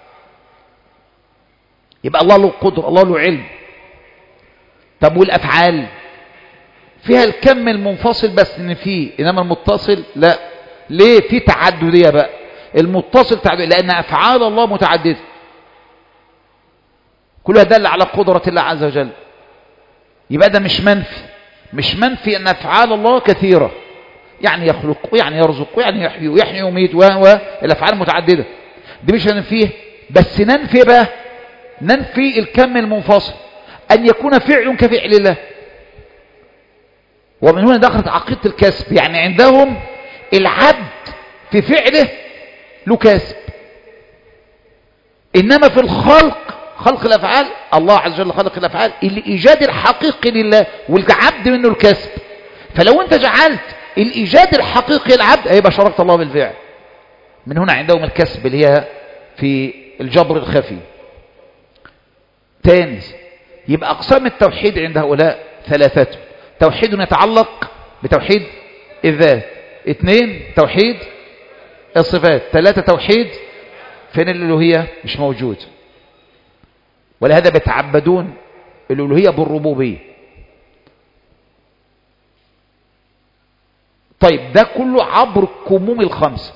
يبقى الله له قدر، الله له علم. طب والأفعال فيها الكم المنفصل بس ان فيه، انما المتصل لا. ليه؟ في تعددية بقى. المتصل تعدد لان افعال الله متعددة، كلها دل على قدرة الله عز وجل. يبقى ده مش منفي ان افعال الله كثيرة، يعني يخلق ويعني يرزق ويعني يحيي ويحيي ويميت، والافعال متعددة، دي مش هننفيه. بس ننفي بقى، ننفي الكم المنفصل، ان يكون فعل كفعل الله. ومن هنا دخلت عقيدة الكسب، يعني عندهم العبد في فعله له كسب، إنما في الخلق خلق الأفعال، الله عز وجل خلق الأفعال، الإيجاد الحقيقي لله والعبد منه الكسب. فلو أنت جعلت الإيجاد الحقيقي للعبد هيبقى شركت الله بالفعل. من هنا عندهم الكسب اللي هي في الجبر الخفي. تاني، يبقى أقسام التوحيد عند هؤلاء ثلاثة: توحيد يتعلق بتوحيد الذات، 2 توحيد الصفات، 3 توحيد فين الألوهية مش موجود. ولهذا بيتعبدون الألوهية بالربوبية. طيب ده كله عبر الكموم الخمسة،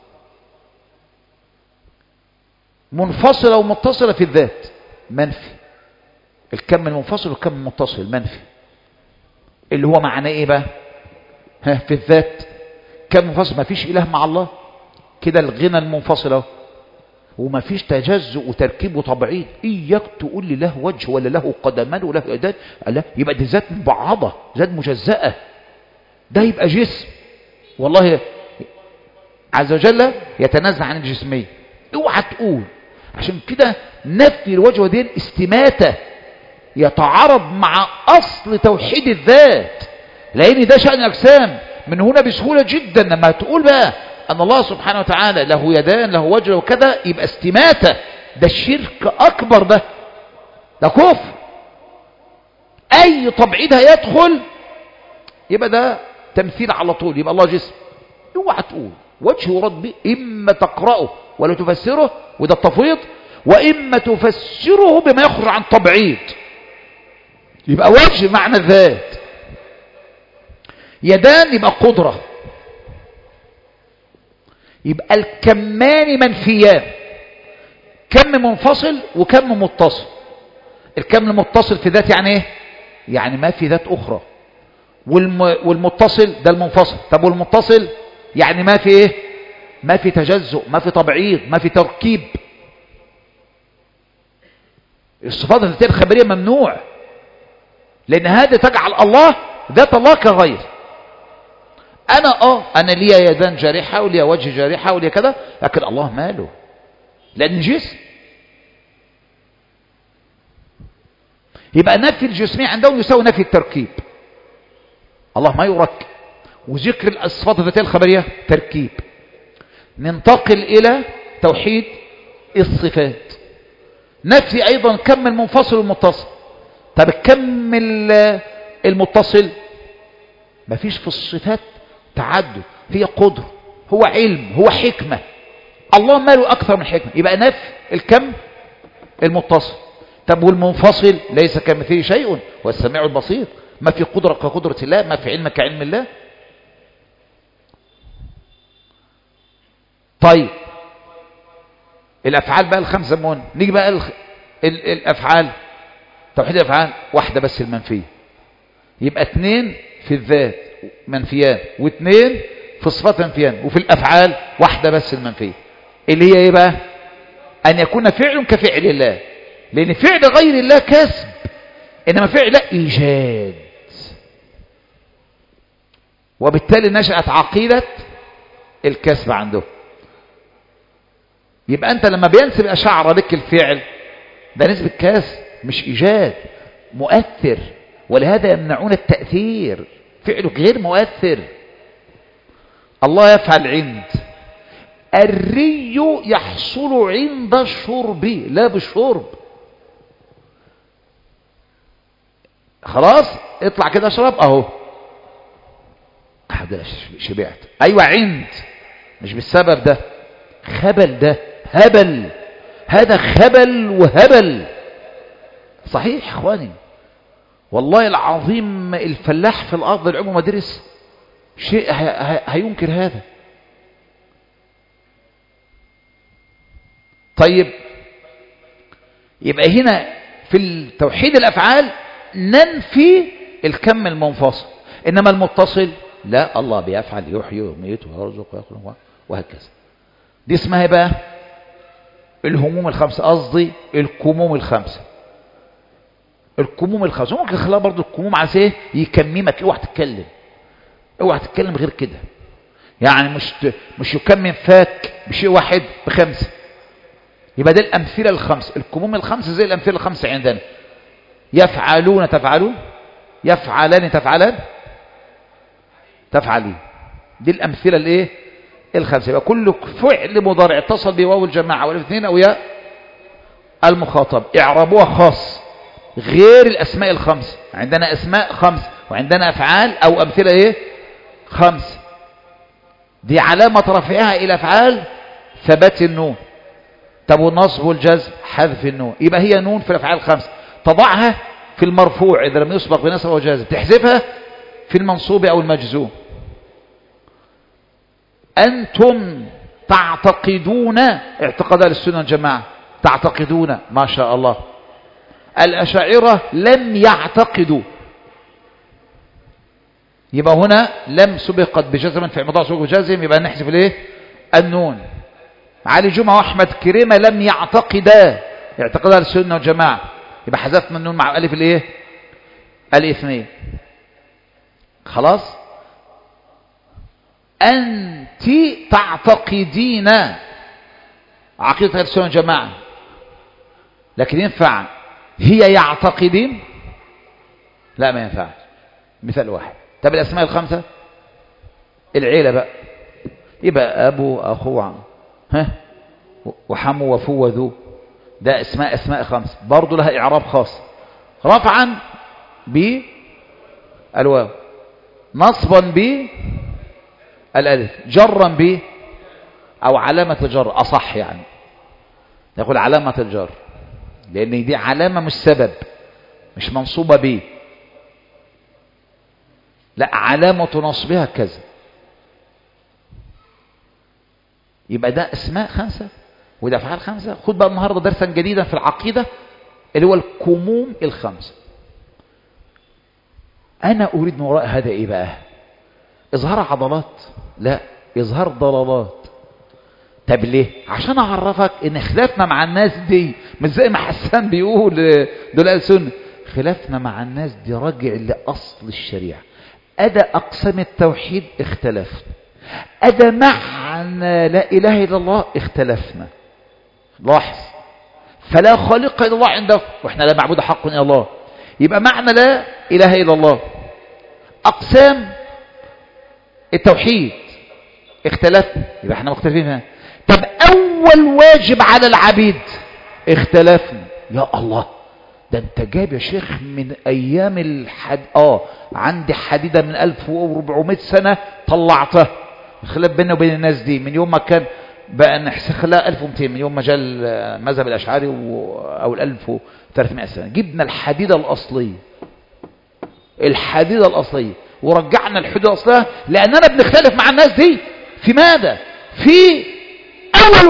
منفصلة ومتصلة في الذات منفي. الكم المنفصل والكم المتصل منفي، اللي هو معناه ايه بقى؟ في الذات كم منفصل، ما فيش اله مع الله، كده الغنى المنفصل اهو، وما فيش تجزؤ وتركيب وتبعيض. اياك تقول لي له وجه ولا له قدمان ولا له يدان، لا، يبقى دي ذات مبعضة، ذات مجزأة، ده يبقى جسم. والله عز وجل يتنزه عن الجسمية. اوعى تقول، عشان كده نفي الوجه واليدين استماتة يتعارض مع أصل توحيد الذات، لأن ده شأن الأجسام. من هنا بسهولة جدا لما تقول بقى أن الله سبحانه وتعالى له يدان له وجه وكذا، يبقى استماتة، ده الشرك أكبر، ده كفر. أي تبعيد هيدخل يبقى ده تمثيل على طول، يبقى الله جسم. اوعى تقول وجه يراد به، إما تقرأه ولا تفسره وده التفويض، وإما تفسره بما يخرج عن تبعيد، يبقى وجه معنى الذات. يدان يبقى قدرة، يبقى الكمان منفيان، كم منفصل وكم متصل. الكم المتصل في ذات يعني ايه؟ يعني ما في ذات اخرى. والمتصل ده المنفصل. طب والمتصل يعني ما في ايه؟ ما في تجزؤ، ما في تبعيض، ما في تركيب. الصفات الذاتية الخبرية ممنوع، لان هذا تجعل الله ذات الله كغير. انا ليا يدان جارحة وليا وجه جارحة وليا كذا، لكن الله ماله؟ لان جسم. يبقى نفي الجسمية عندهم يساوي نفي التركيب. الله ما يركب، وذكر الصفات الذاتية الخبرية تركيب. ننتقل الى توحيد الصفات، نفي ايضا كم المنفصل والمتصل. طب الكم المتصل مفيش في الصفات تعدد، هي قدر، هو علم، هو حكمة. الله ماله أكثر من حكمة، يبقى نفي الكم المتصل. طب والمنفصل ليس كمثله شيء والسميع البصير، ما في قدرة كقدرة الله، ما في علم كعلم الله. طيب الأفعال بقى الخمسة مهمة. نيجي بقى الأفعال، توحيد الأفعال واحدة بس المنفية، يبقى 2 في الذات منفيان و2 في الصفات منفيان، وفي الأفعال واحدة بس المنفية، اللي هي ايه بقى؟ أن يكون فعل كفعل الله، لأن فعل غير الله كسب، إنما فعل الله إيجاد. وبالتالي نشأت عقيدة الكسب عنده. يبقى أنت لما بينسب أشعر لك الفعل ده نسبة كسب مش إيجاد، مؤثر. ولهذا يمنعون التأثير، فعله غير مؤثر. الله يفعل عند الري يحصل عند الشرب لا بالشرب. خلاص اطلع كده اشرب اهو، شبعت. ايوه عند، مش بالسبب ده، خبل، ده هبل، هذا خبل وهبل. صحيح اخواني، والله العظيم الفلاح في الارض العلم مدرس شيء هينكر هذا. طيب يبقى هنا في التوحيد الافعال ننفي الكم المنفصل، انما المتصل لا، الله بيفعل، يحيي ويميت ويرزق ويخلق وهكذا. دي اسمها بقى الهموم الخمسه، قصدي الكموم الخمسه. الكموم الخمسه ممكن نخليها برضو الكموم على ايه؟ يكممك، اوعى تتكلم، اوعى تتكلم غير كده. يعني مش يكمم فاك بشيء واحد ب5، يبقى ده الأمثلة الخمس، الكموم الخمس زي الأمثلة الخمس عندنا. يفعلون تفعلون، يفعلان تفعلان، تفعلين. دي الأمثلة الايه الخمسة. يبقى كل فعل مضارع اتصل بواو الجماعة والاثنين أو ياء المخاطب إعرابها خاص غير الأسماء الخمس. عندنا أسماء خمس وعندنا أفعال أو أمثلة ايه خمس. دي علامة رفعها إلى أفعال ثبات النون. طب والنصب والجزم حذف النون. يبقى هي نون في الأفعال الخمس، تضعها في المرفوع إذا لم يسبق بنصب أو جزم، تحذفها في المنصوب أو المجزوم. أنتم تعتقدون، اعتقاد السنة والجماعة، تعتقدون ما شاء الله. الأشاعرة لم يعتقدوا، يبقى هنا لم سبقت بجزم في موضوع سبق بجزم، يبقى نحذف الايه النون. علي جمعة وأحمد كريمة لم يعتقدا، اعتقاد السنة والجماعة، يبقى حذفنا النون مع ألف الايه الاثنين. خلاص. أنت تعتقدين عقيدة السنة والجماعة، لكن ينفع هي يعتقدين؟ لا ما ينفعش. مثال واحد. طب الأسماء الخمسة العيلة بقى، يبقى أبو أخو وحمو وفو وذو، ده أسماء خمسة برضو لها إعراب خاص. رفعا بالواو، نصبا بالالف، جرا أو علامة الجر أصح، يعني نقول علامة الجر لأن دي علامة مش سبب، مش منصوبة به، لا علامة نصبها كذا. يبقى ده اسماء خمسة وده افعال خمسة. خد بقى النهارده درسا جديدا في العقيدة اللي هو الكموم الخمسة. انا اريد من وراء هذا ايه بقى؟ اظهار عضلات؟ لا، اظهار ضلالات. طب ليه؟ عشان اعرفك ان خلافنا مع الناس دي مش زي ما حسان بيقول دول السنة، خلافنا مع الناس دي راجع لاصل الشريعة. أدى أقسام التوحيد اختلفنا، أدى معنى لا إله إلا الله اختلفنا. لاحظ، فلا خالق إلا الله عنده وإحنا لا معبود حق إلا الله. يبقى معنى لا إله إلا الله، أقسام التوحيد اختلفنا، يبقى إحنا مختلفين هنا. طب أول واجب على العبيد اختلفنا. يا الله، ده انت جايب يا شيخ من ايام عندي حديدة من 1400 سنة طلعتها. الخلاف بيننا وبين الناس دي من يوم ما كان بقى نحسن خلاها 1200، من يوم ما جاء المذهب الاشعري او 1300 سنة. جبنا الحديدة الاصلية، الحديدة الاصلية ورجعنا الحدود الاصلية، لاننا بنختلف مع الناس دي في ماذا؟ في اول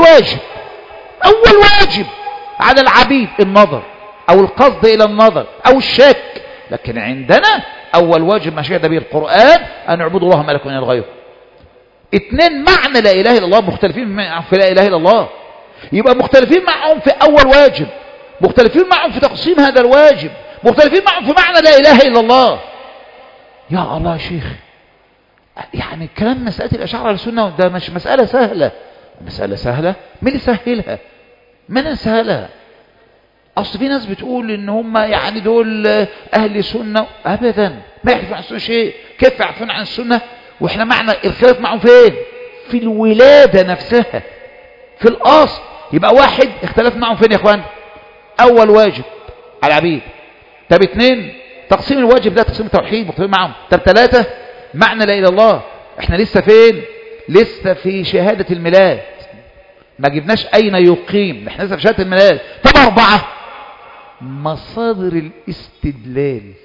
واجب على العبيد النظر او القصد الى النظر او الشك. لكن عندنا اول واجب ما شهد به القرآن ان اعبدوا الله ما لكم من غيره. اثنين معنى لا اله الا الله مختلفين في لا اله الا الله، يبقى مختلفين معهم في اول واجب، مختلفين معهم في تقسيم هذا الواجب، مختلفين معهم في معنى لا اله الا الله. يا الله يا شيخ، يعني كلام مسألة الاشاعرة والسنة ده مش مسألة سهلة. مسألة سهلة؟ مين يسهلها؟ من يسهلها؟ اصل في ناس بتقول ان هم يعني دول اهل سنة. ابدا، ما يعرفون عن السنة شيء. كيف يعرفون عن السنة واحنا معنى الخلاف معهم فين؟ في الولادة نفسها، في الاصل. يبقى واحد اختلف معهم فين يا اخوان؟ اول واجب على العبيد. طب اثنين تقسيم الواجب ده تقسيم التوحيد مختلفين معهم. طب ثلاثة معنى لا اله الا الله. احنا لسه فين؟ لسه في شهادة الميلاد، ما جبناش اين يقيم، احنا لسه في شهادة الميلاد. طب اربعة مصادر الاستدلال،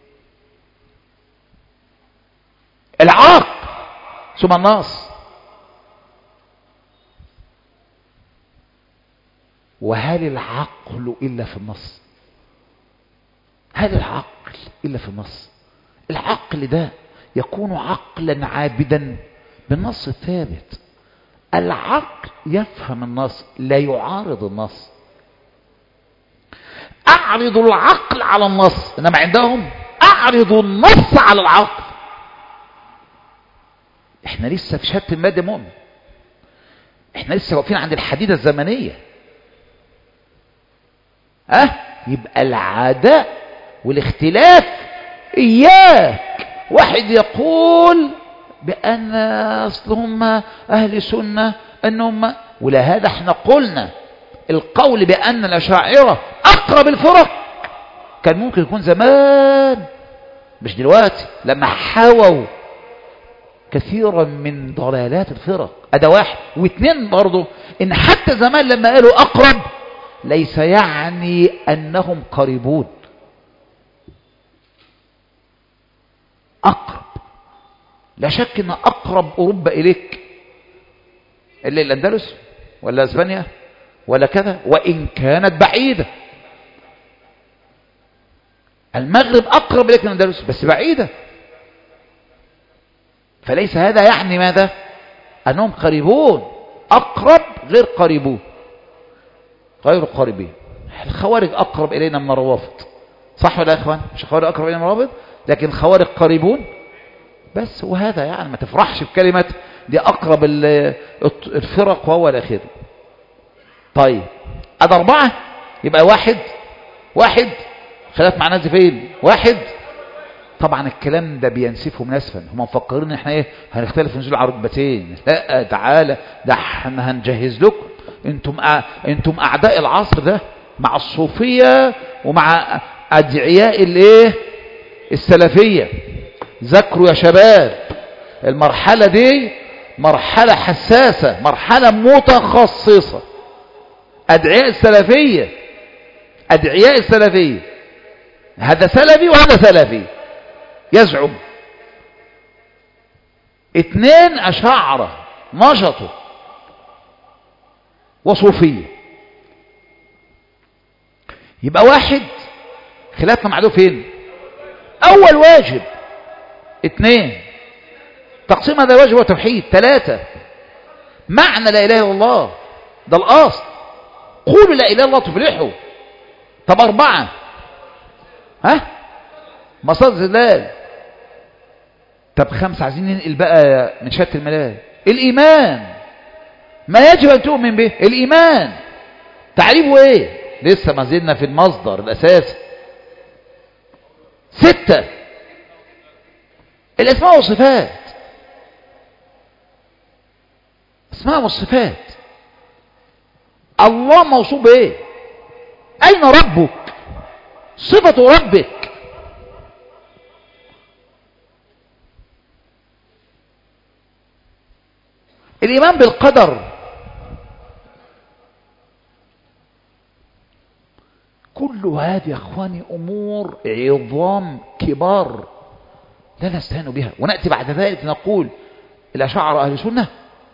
العقل ثم النص. وهل العقل إلا في النص؟ هل العقل إلا في النص؟ العقل ده يكون عقلا عابدا بالنص الثابت. العقل يفهم النص لا يعارض النص. أعرض العقل على النص، إنما عندهم أعرض النص على العقل. احنا لسه في شهادة المادة مؤمن، احنا لسه واقفين عند الحديدة الزمنية. يبقى العداء والاختلاف إياك. واحد يقول بأن أصلهم أهل سنة أنهم، ولهذا احنا قلنا القول بأن الأشاعرة أقرب الفرق كان ممكن يكون زمان، مش دلوقتي لما حاولوا كثيرا من ضلالات الفرق. أدا واحد. واثنين برضو إن حتى زمان لما قالوا أقرب ليس يعني أنهم قريبون. أقرب لا شك أن أقرب أوروبا إليك اللي الأندلس ولا أسبانيا ولا كذا، وإن كانت بعيدة. المغرب أقرب إليك من الأندلس بس بعيدة. فليس هذا يعني ماذا؟ أنهم قريبون. أقرب غير قريبون، غير قريبين. الخوارج أقرب إلينا من الروافض، صح ولا يا إخوان؟ مش الخوارج أقرب إلينا من الروافض، لكن الخوارج قريبون بس. وهذا يعني ما تفرحش بكلمة دي أقرب الفرق وهو الأخير. طيب أدى 4 يبقى واحد خلاف مع ناس فين؟ واحد. طبعا الكلام ده بينسفهم نسفا، هم مفكرين ان احنا هنختلف نزول على ركبتين. لا تعالى، ده احنا هنجهز لكم. انتم اعداء العصر ده مع الصوفية ومع ادعياء السلفية. ذكروا يا شباب المرحلة دي مرحلة حساسة، مرحلة متخصصة. ادعياء السلفية هذا سلفي وهذا سلفي يزعم. 2 أشاعرة نشطوا وصوفية. يبقى واحد خلافنا معدوه فين؟ أول واجب. 2 تقسيم هذا الواجب والتوحيد. 3 معنى لا إله إلا الله، ده الأصل. قولوا لا إله إلا الله تفلحوا. طب 4 مصادر الدلال. طب 5 عايزين ننقل بقى من شتى الملاهي. الإيمان، ما يجب أن تؤمن به. الإيمان تعريفه إيه؟ لسه ما زلنا في المصدر الأساسي. 6 الأسماء والصفات. أسماء والصفات. الله موصوف بإيه؟ أين ربك؟ صفة ربك. الإيمان بالقدر. كل هذه يا أخواني أمور عظام كبار لا نستهان بها. ونأتي بعد ذلك نقول الأشاعرة أهل السنة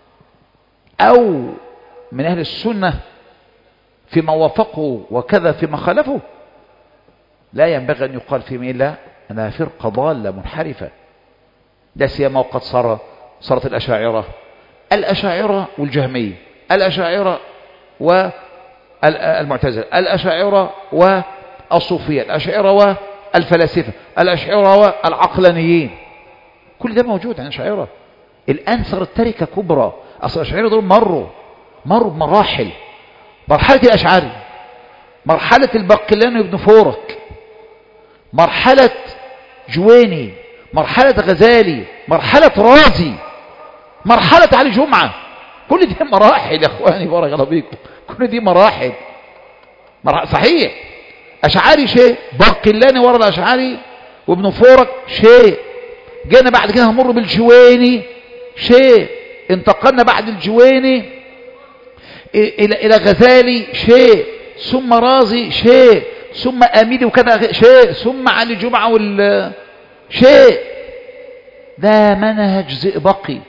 أو من أهل السنة فيما وافقوا وكذا فيما خالفوا. لا ينبغي أن يقال في ميلا أنها فرقة ضالة منحرفة، لا سيما وقد صارت الأشاعرة والجهمية، الأشاعرة والمعتزلة، الأشاعرة والصوفية، الأشاعرة والفلاسفة، الأشاعرة والعقلانيين. كل ده موجود عند الأشاعرة. الآن صارت تركة كبرى. أصل الأشاعرة دول مروا بمراحل. مرحلة الأشعري، مرحلة الباقلاني وابن فورك، مرحلة جويني، مرحلة غزالي، مرحلة رازي، مرحلة علي جمعة. كل دي مراحل يا اخواني، بارك الله فيكم. كل دي مراحل صحيح. أشعري شيء، باقلاني ورا الأشعري وابن فورك شيء. جينا بعد كده همر بالجويني شيء. انتقلنا بعد الجويني إلى غزالي شيء، ثم رازي شيء، ثم أميدي وكذا شيء، ثم علي جمعة شيء. ده منهج زئبقي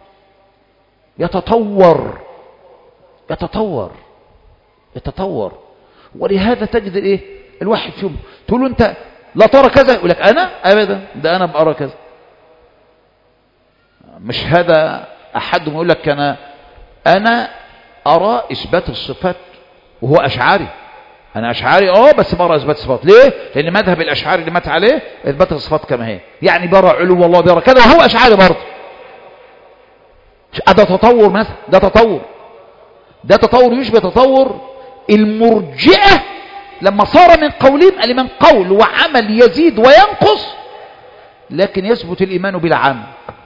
يتطور. ولهذا تجد الواحد فيهم تقول له انت لا ترى كذا، يقول لك انا ابدا، ده انا بأرى كذا. مش هذا احدهم يقول لك انا ارى اثبات الصفات وهو اشعري. انا اشعري بس برى اثبات الصفات. ليه؟ لان مذهب الاشعري اللي مات عليه اثبات الصفات كما هي، يعني برى علو الله بيرى كذا وهو اشعري برضه. ده تطور مثلا، ده تطور يشبه تطور المرجئة لما صار من قولهم قال من قول وعمل يزيد وينقص، لكن يثبت الإيمان بلا عمل.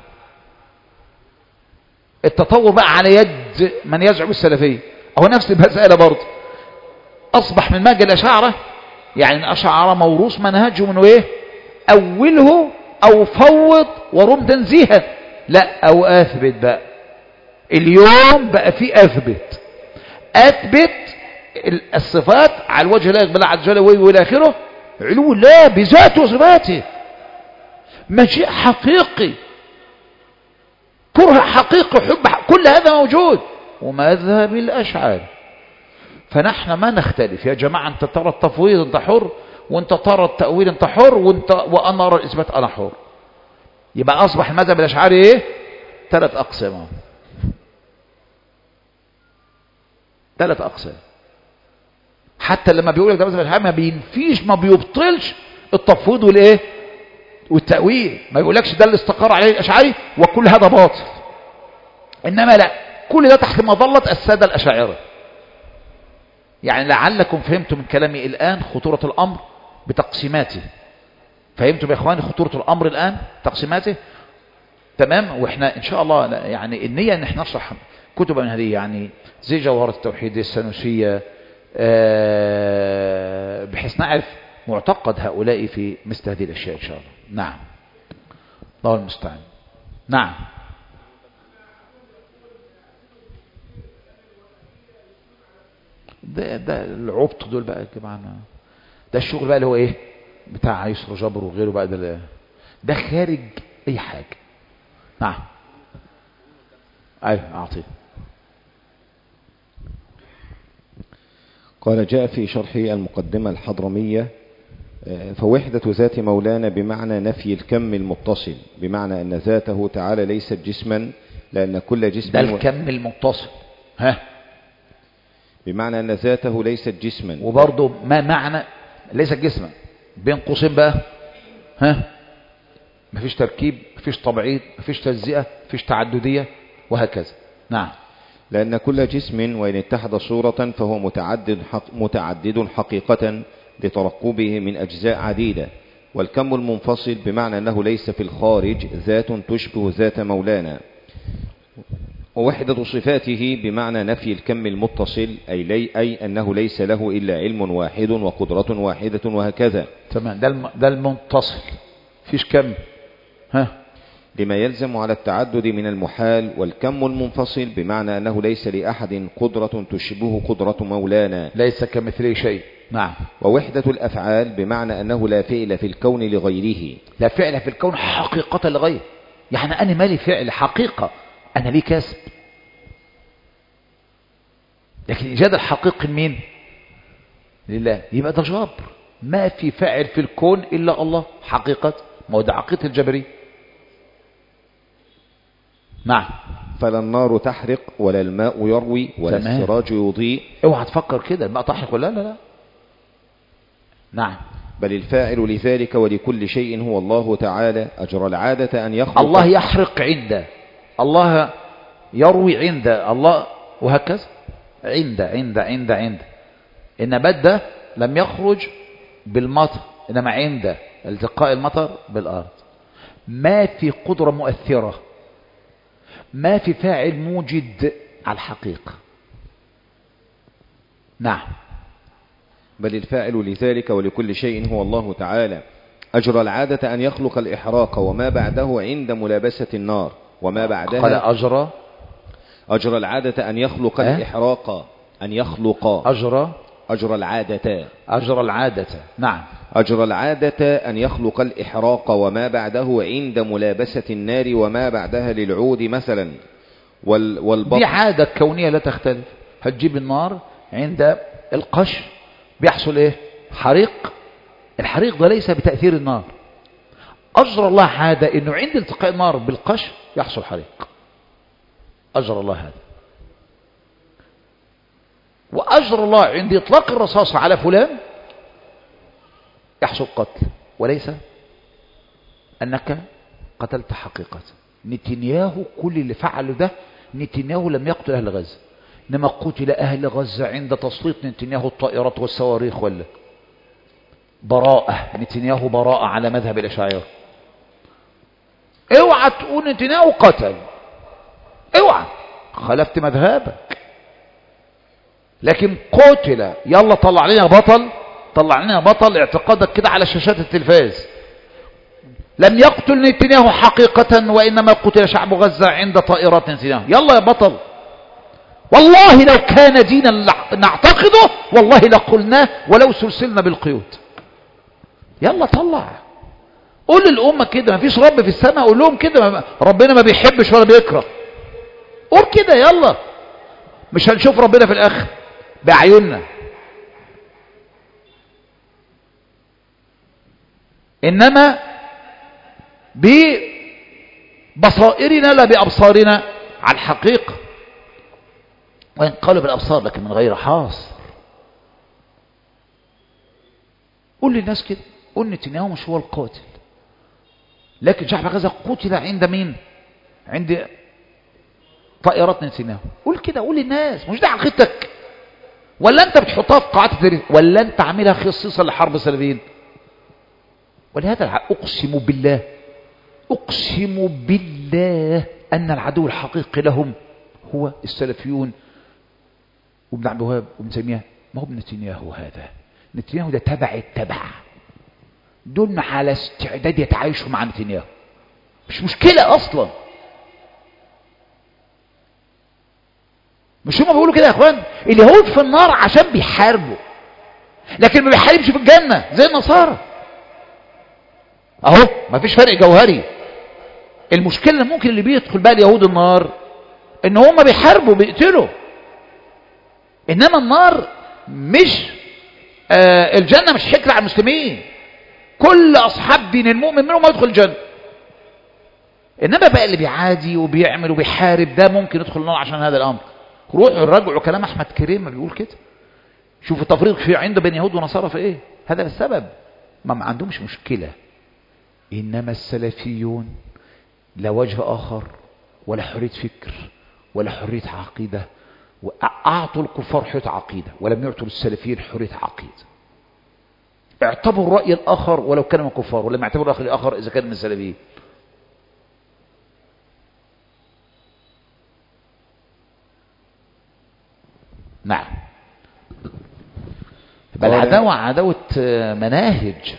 التطور بقى على يد من يزعم السلفية، أو نفس المسألة برضه أصبح من منهج الأشاعرة، يعني الأشاعرة موروث منهجهم إنه إيه؟ أوله أو فوض ورم تنزيها، لا أو أثبت بقى. اليوم بقى في أثبت الصفات على الوجه لا يقبل عز وجل والى آخره، علو الله بذاته وصفاته، مجيء حقيقي، كره حقيقي، حب كل هذا موجود، ومذهب الأشعري. فنحن ما نختلف يا جماعة، انت ترى التفويض انت حر، وانت ترى التأويل انت حر، وانا ارى الإثبات انا حر. يبقى اصبح المذهب الأشعري ايه؟ 3 أقسام، 3 أقسام. حتى لما بيقول لك ده مذهب الأشعري ما بينفيش، ما بيبطلش التفويض والايه والتأويل، ما يقولكش ده اللي استقر عليه الأشعري وكل هذا باطل، انما لا، كل ده تحت مظلة السادة الأشاعرة. يعني لعلكم فهمتم من كلامي الآن خطورة الأمر بتقسيماته. فهمتم يا إخواني خطورة الأمر الآن تقسيماته؟ تمام. وإحنا إن شاء الله يعني النية إن إحنا نشرح كتب من هذه، يعني زي جوهرة التوحيد السنوسية، بحيث نعرف معتقد هؤلاء في مثل هذه الأشياء إن شاء الله. نعم، الله المستعان. نعم. ده العبط دول بقى يا جماعه، ده الشغل بقى اللي هو ايه بتاع يسر جبر وغيره بقى، ده خارج اي حاجه. نعم. ايوه اعطيه. قال جاء في شرح المقدمة الحضرمية: فوحدة ذات مولانا بمعنى نفي الكم المتصل، بمعنى أن ذاته تعالى ليست جسما، لأن كل جسم ده الكم المتصل، بمعنى أن ذاته ليست جسما. وبرضه ما معنى ليست جسما بين قوسين بقى؟ مفيش تركيب، مفيش تبعيض، مفيش تجزئة، مفيش تعددية، وهكذا. نعم. لأن كل جسم وإن اتحد صورة فهو متعدد حقيقة لترقبه من أجزاء عديدة. والكم المنفصل بمعنى أنه ليس في الخارج ذات تشبه ذات مولانا. ووحدة صفاته بمعنى نفي الكم المتصل، أي أنه ليس له إلا علم واحد وقدرة واحدة، وهكذا. تمام. ده المتصل، فيش كم. لما يلزم على التعدد من المحال. والكم المنفصل بمعنى أنه ليس لأحد قدرة تشبه قدرة مولانا، ليس كمثله شيء. نعم. ووحدة الأفعال بمعنى أنه لا فعل في الكون لغيره، لا فعل في الكون حقيقة لغيره. يعني أنا مالي فعل حقيقة، أنا ليه كسب، لكن إيجاد الحقيقي مين؟ لله. يبقى ده جبر، ما في فاعل في الكون إلا الله حقيقة، ما هو ده عقيدة الجبري. نعم. فلا النار تحرق ولا الماء يروي ولا السراج يضيء. اوعى تفكر كده الماء تحرق ولا لا. نعم. بل الفاعل لذلك ولكل شيء هو الله تعالى، أجرى العادة أن يخلق. الله يحرق عنده، الله يروي عنده، الله وهكذا. عند النبات ده لم يخرج بالمطر، إنما عند التقاء المطر بالأرض. ما في قدرة مؤثرة، ما في فاعل موجد على الحقيقة. نعم. بل الفاعل لذلك ولكل شيء هو الله تعالى، أجرى العادة أن يخلق الإحراق وما بعده عند ملابسة النار، وما بعدها قال أجرى العادة أن يخلق الإحراق، أن يخلق أجرى العادة. نعم. أجرى العادة أن يخلق الإحراق وما بعده عند ملابسة النار وما بعدها للعود مثلا. والبطن دي عادة كونية لا تختلف. هتجيب النار عند القش بيحصل ايه؟ حريق. الحريق ده ليس بتأثير النار. أجرى الله عادة انه عند التقاء النار بالقش يحصل حريق. أجرى الله هذا. وأجرى الله عند إطلاق الرصاص على فلان يحصل قتل، وليس أنك قتلت حقيقة. نتنياهو كل اللي فعله ده، نتنياهو لم يقتل أهل غزة، إنما قتل أهل غزة عند تسليط نتنياهو الطائرات والصواريخ براءة، نتنياهو براءة على مذهب الأشاعرة. اوعى تقول نتنياهو قتل، اوعى، خالفت مذهبك. لكن قتل، يلا طلع لنا بطل، طلع لنا بطل اعتقادك كده على شاشات التلفاز. لم يقتل نتنياهو حقيقة، وإنما قتل شعب غزة عند طائرات نتنياهو. يلا يا بطل. والله لو كان دينا نعتقده والله لقلناه ولو سلسلنا بالقيود. يلا طلع، قول للأمة كده مفيش رب في السماء، قول لهم كده ربنا ما بيحبش ولا بيكره، قول كده يلا. مش هنشوف ربنا في الآخر بأعيننا، إنما ببصائرنا لا بأبصارنا على الحقيقة. وإن قالوا بالأبصار لكن من غير حاصر. قول للناس كده، قول نتنياهو مش هو القاتل، لكن شعب غزة قتل عند مين؟ عند طائرات نتنياهو. قول كده، قول للناس، مش ده عقيدتك؟ ولا انت بتحطها في قاعات التاريخ؟ ولا انت عاملها خصيصا لحرب الصليبيين؟ ولهذا اقسم بالله، اقسم بالله ان العدو الحقيقي لهم هو السلفيون وابن عبد الوهاب وابن تيمية. ما هو ابن نتنياهو هذا، نتنياهو ده تبع التبع، دول على استعداد يتعايشوا مع نتنياهو، مش مشكلة اصلا. مش هما بيقولوا كده يا اخوان؟ اليهود في النار عشان بيحاربوا، لكن ما بيحاربش في الجنة زي النصارى. اهو ما فيش فرق جوهري. المشكلة ممكن اللي بيدخل بقى اليهود النار ان هما بيحاربوا بيقتلوا، انما النار مش الجنة مش حكر على المسلمين. كل اصحاب دين المؤمن منهم يدخل الجنة. انما بقى اللي بيعادي وبيعمل وبيحارب ده ممكن يدخل النار عشان هذا الامر. روحوا راجعوا كلام احمد كريم بيقول كده. شوفوا التفريق في عنده بين يهود ونصارى في ايه. هذا السبب، ما عندهمش مشكلة. انما السلفيون لا وجه اخر ولا حرية فكر ولا حرية عقيدة، واعطوا الكفار حرية عقيدة ولم يعطوا للسلفيين حرية عقيدة. اعتبروا الرأي الاخر ولو كان من الكفار، ولم يعتبروا الرأي الاخر اذا كان من السلفيين. نعم. بل العداوة عداوة مناهج،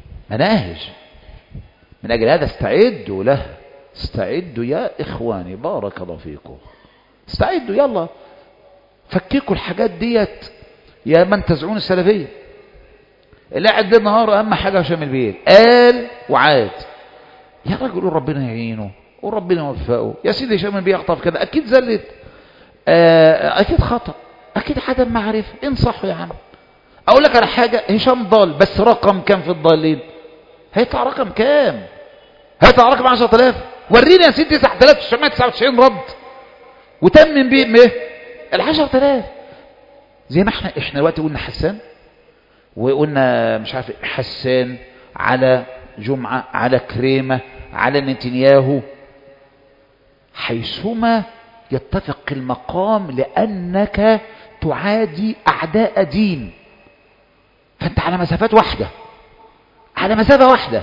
من أجل هذا استعدوا له، استعدوا يا إخواني، بارك الله فيكم، استعدوا يلا، فككوا الحاجات ديت يا من تزعون السلفية. اللي قاعد ليل نهار أهم حاجة هشام البيت قال وعاد. يا راجل قول ربنا يعينه وربنا يوفقه. يا سيدي هشام البيت يخطف كده أكيد زلت، أكيد خطأ، أكيد عدم معرفة، انصحوا يا عم. أقول لك على حاجة، هشام ضال بس رقم كام في الضالين؟ هيطلع رقم كام؟ هيطلع رقم 10,000. وريني يا سيدي 9,999 رد وتمم بيه ايه؟ 10,000. زي ما احنا دلوقتي قلنا حسان، وقلنا مش عارف حسان على جمعة على كريمة على نتنياهو، حيثما يتفق المقام لأنك تعادي أعداء دين، فأنت على مسافات واحدة، على مسافة واحدة.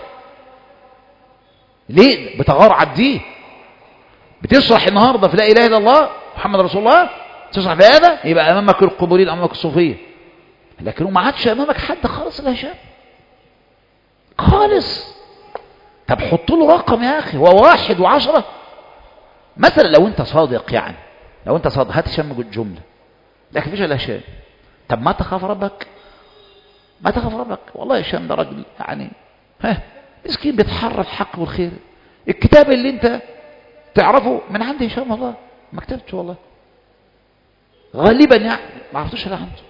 ليه؟ بتغار على الدين. بتشرح النهاردة في لا إله إلا الله محمد رسول الله، تشرح في هذا يبقى أمامك القبورين أمامك الصوفية، لكنه ما عادش أمامك حد خالص إلا هشام خالص. طب حط له رقم يا أخي، هو 1 و10 مثلا. لو أنت صادق يعني، لو أنت صادق هات هشام جملة، لكن مفيش إلا هشام. طب ما تخاف ربك، ما تخاف ربك. والله هشام ده راجل يعني مسكين بيتحرى الحق والخير. الكتاب اللي انت تعرفه من عند هشام والله ما كتبته، والله غالبا يعني ما عرفتوش الا عنده.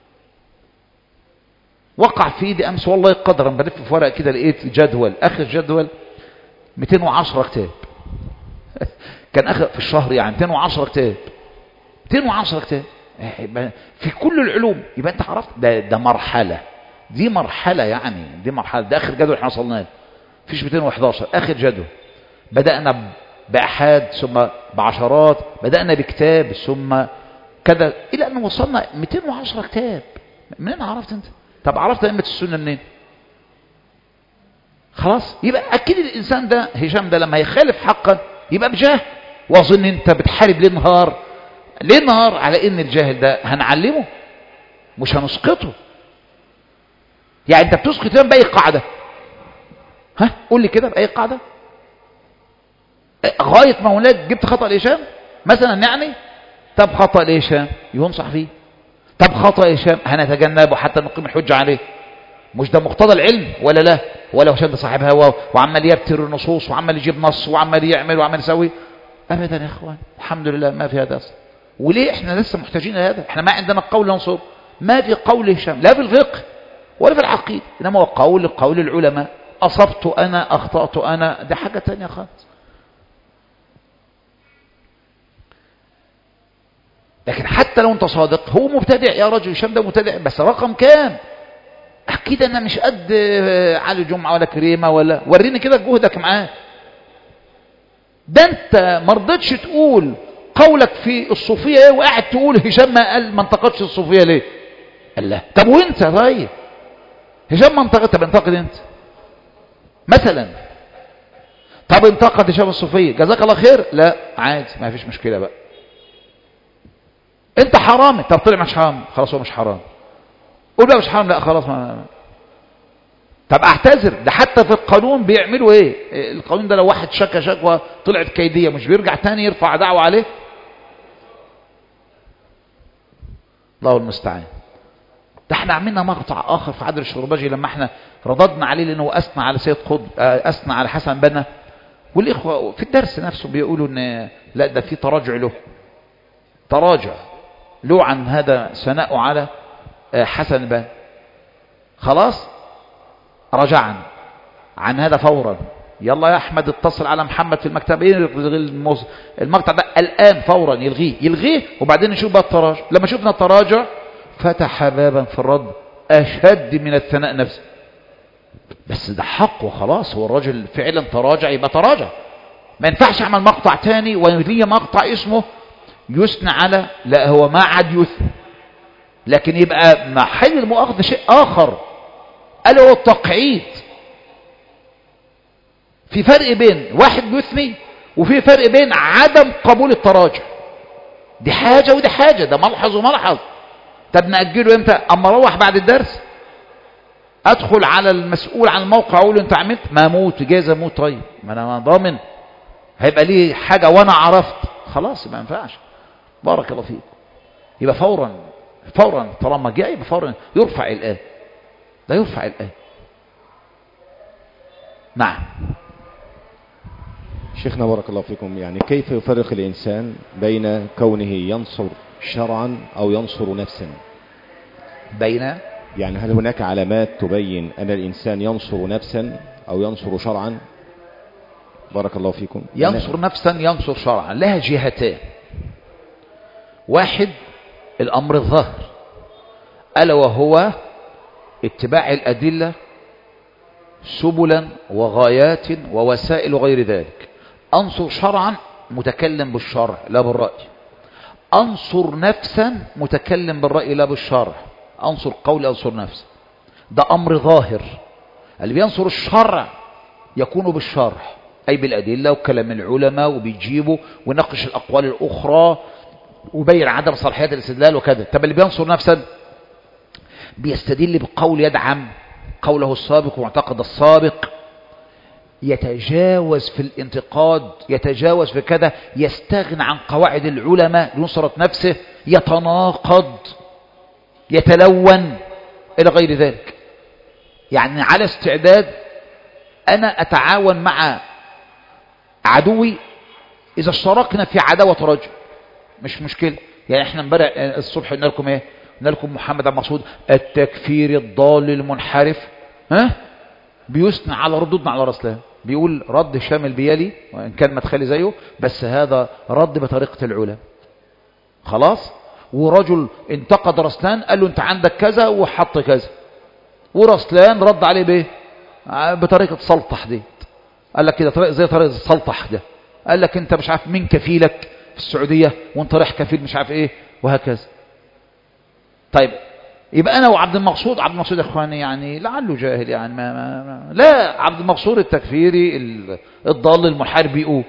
وقع في ايدي امس والله قدرا بلف في ورقه كده، لقيت جدول، اخر جدول 210 كتاب كان اخر في الشهر يعني 210 كتاب، 210 كتاب في كل العلوم. يبقى انت عرفت ده مرحله، دي مرحله يعني، دي مرحله، ده اخر جدول احنا وصلنا له. فيش 211 اخر جدول. بدانا باحاد ثم بعشرات، بدانا بكتاب ثم كذا الى ان وصلنا 210 كتاب. منين عرفت انت؟ طب عرفت ائمه السنه منين؟ خلاص يبقى اكيد الانسان ده هشام ده لما يخالف حقا يبقى بجهل. واظن انت بتحارب ليه نهار على ان الجاهل ده هنعلمه مش هنسقطه. يعني انت بتسقط باي قاعده؟ ها قول لي كده باي قاعده؟ غايه ما هناك جبت خطا الهشام مثلا يعني. طب خطا الهشام ينصح فيه، طب خطا هشام هنتجنبه حتى نقيم الحجه عليه. مش ده مقتضى العلم ولا لا؟ ولا هشام ده صاحب هواه وعمال يبتر النصوص وعمال يجيب نص وعمال يعمل وعمال يسوي؟ ابدا يا اخوان، الحمد لله ما في هذا اصلا. وليه احنا لسه محتاجين لهذا؟ احنا ما عندنا قول ننصر، ما في قول هشام لا في الفقه ولا في العقيده، انما هو قول العلماء. اصبت انا اخطات انا، ده حاجه ثانيه خالص. لكن حتى لو انت صادق هو مبتدع يا رجل، هشام ده مبتدع بس رقم كام؟ اكيد انا مش قد علي جمعه ولا كريمه ولا، وريني كده جهدك معاه. ده انت ما رضيتش تقول قولك في الصوفيه ايه وقاعد تقول هشام ما انتقدش الصوفيه ليه؟ قال لا. طب وانت طيب هشام ما انتقد، طب انتقد انت مثلا. طب انتقد هشام الصوفيه جزاك الله خير، لا عادي ما فيش مشكله بقى. انت حرامي، طب طلع مش حرام خلاص هو مش حرام، قول بقى مش حرام، لا خلاص ما. طب اعتذر. ده حتى في القانون بيعملوا ايه؟ القانون ده لو واحد شكوى طلعت كيديه مش بيرجع تاني يرفع دعوه عليه؟ الله المستعان. ده احنا عملنا مقطع اخر في عادل الشرباجي لما احنا رددنا عليه لانه اثنى على سيد قطب، اثنى على حسن بنا، والاخوه في الدرس نفسه بيقولوا ان لا ده في تراجع له عن هذا ثناءه على حسن بنا. خلاص رجعنا عن هذا فورا. يلا يا احمد اتصل على محمد في المكتب المقطع ده الان فورا، يلغيه وبعدين نشوف بقى التراجع. لما شفنا التراجع فتح بابا في الرد اشد من الثناء نفسه. بس ده حق وخلاص، هو الراجل فعلا تراجع يبقى تراجع. ما ينفعش اعمل مقطع تاني وليه مقطع اسمه يثنى على، لا هو ما عاد يثنى، لكن يبقى محل المؤاخذة شيء اخر الا هو التقعيد. في فرق بين واحد بيثني وفي فرق بين عدم قبول التراجع. دي حاجة ودي حاجة، ده ملحظ وملحظ. طب نأجله امتى؟ اما اروح بعد الدرس ادخل على المسؤول عن الموقع اقول له انت عملت ما اموت جايز اموت. طيب ما انا ضامن هيبقى ليه حاجة وانا عرفت خلاص ما ينفعش. بارك الله فيك. يبقى فورا طالما جاء يبقى فورا يرفع الآن، لا يرفع الآن. نعم شيخنا بارك الله فيكم، يعني كيف يفرق الإنسان بين كونه ينصر شرعا أو ينصر نفسا؟ يعني هل هناك علامات تبين أن الإنسان ينصر نفسا أو ينصر شرعا؟ بارك الله فيكم. ينصر نفسا ينصر شرعا لها جهتان. واحد الأمر الظاهر ألا وهو اتباع الأدلة سبلا وغايات ووسائل وغير ذلك. أنصر شرعا متكلم بالشرع لا بالرأي، أنصر نفسا متكلم بالرأي لا بالشرع، أنصر قولي أنصر نفسا. ده أمر ظاهر. اللي بينصر الشرع يكون بالشرع أي بالأدلة وكلام العلماء وبيجيبوا ونقش الأقوال الأخرى وبين عدم صلاحيات الاستدلال وكذا. طب اللي بينصر نفسا بيستدل بقول يدعم قوله السابق ومعتقد السابق، يتجاوز في الانتقاد، يتجاوز في كذا، يستغنى عن قواعد العلماء لنصرة نفسه، يتناقض، يتلون إلى غير ذلك. يعني على استعداد أنا أتعاون مع عدوي إذا اشتركنا في عداوة رجل مش مشكلة. يعني احنا امبارح الصبح قلنا لكم ايه؟ قلنا لكم محمد عبد المقصود التكفير الضال المنحرف بيثنى على ردودنا على رسلان، بيقول رد شامل بيالي وان كان مدخلي زيه بس هذا رد بطريقة العلا. خلاص. ورجل انتقد رسلان قال له انت عندك كذا وحط كذا، ورسلان رد عليه بايه؟ بطريقة سلطح دي. قال لك كده زي طريقة السلطح ده، قال لك انت مش عارف مين كفيلك في السعودية وانت رايح كفيل مش عارف ايه وهكذا. طيب يبقى أنا وعبد المقصود يا إخواني يعني لعله جاهل يعني لا، عبد المقصود التكفيري الضال المحارب يقول،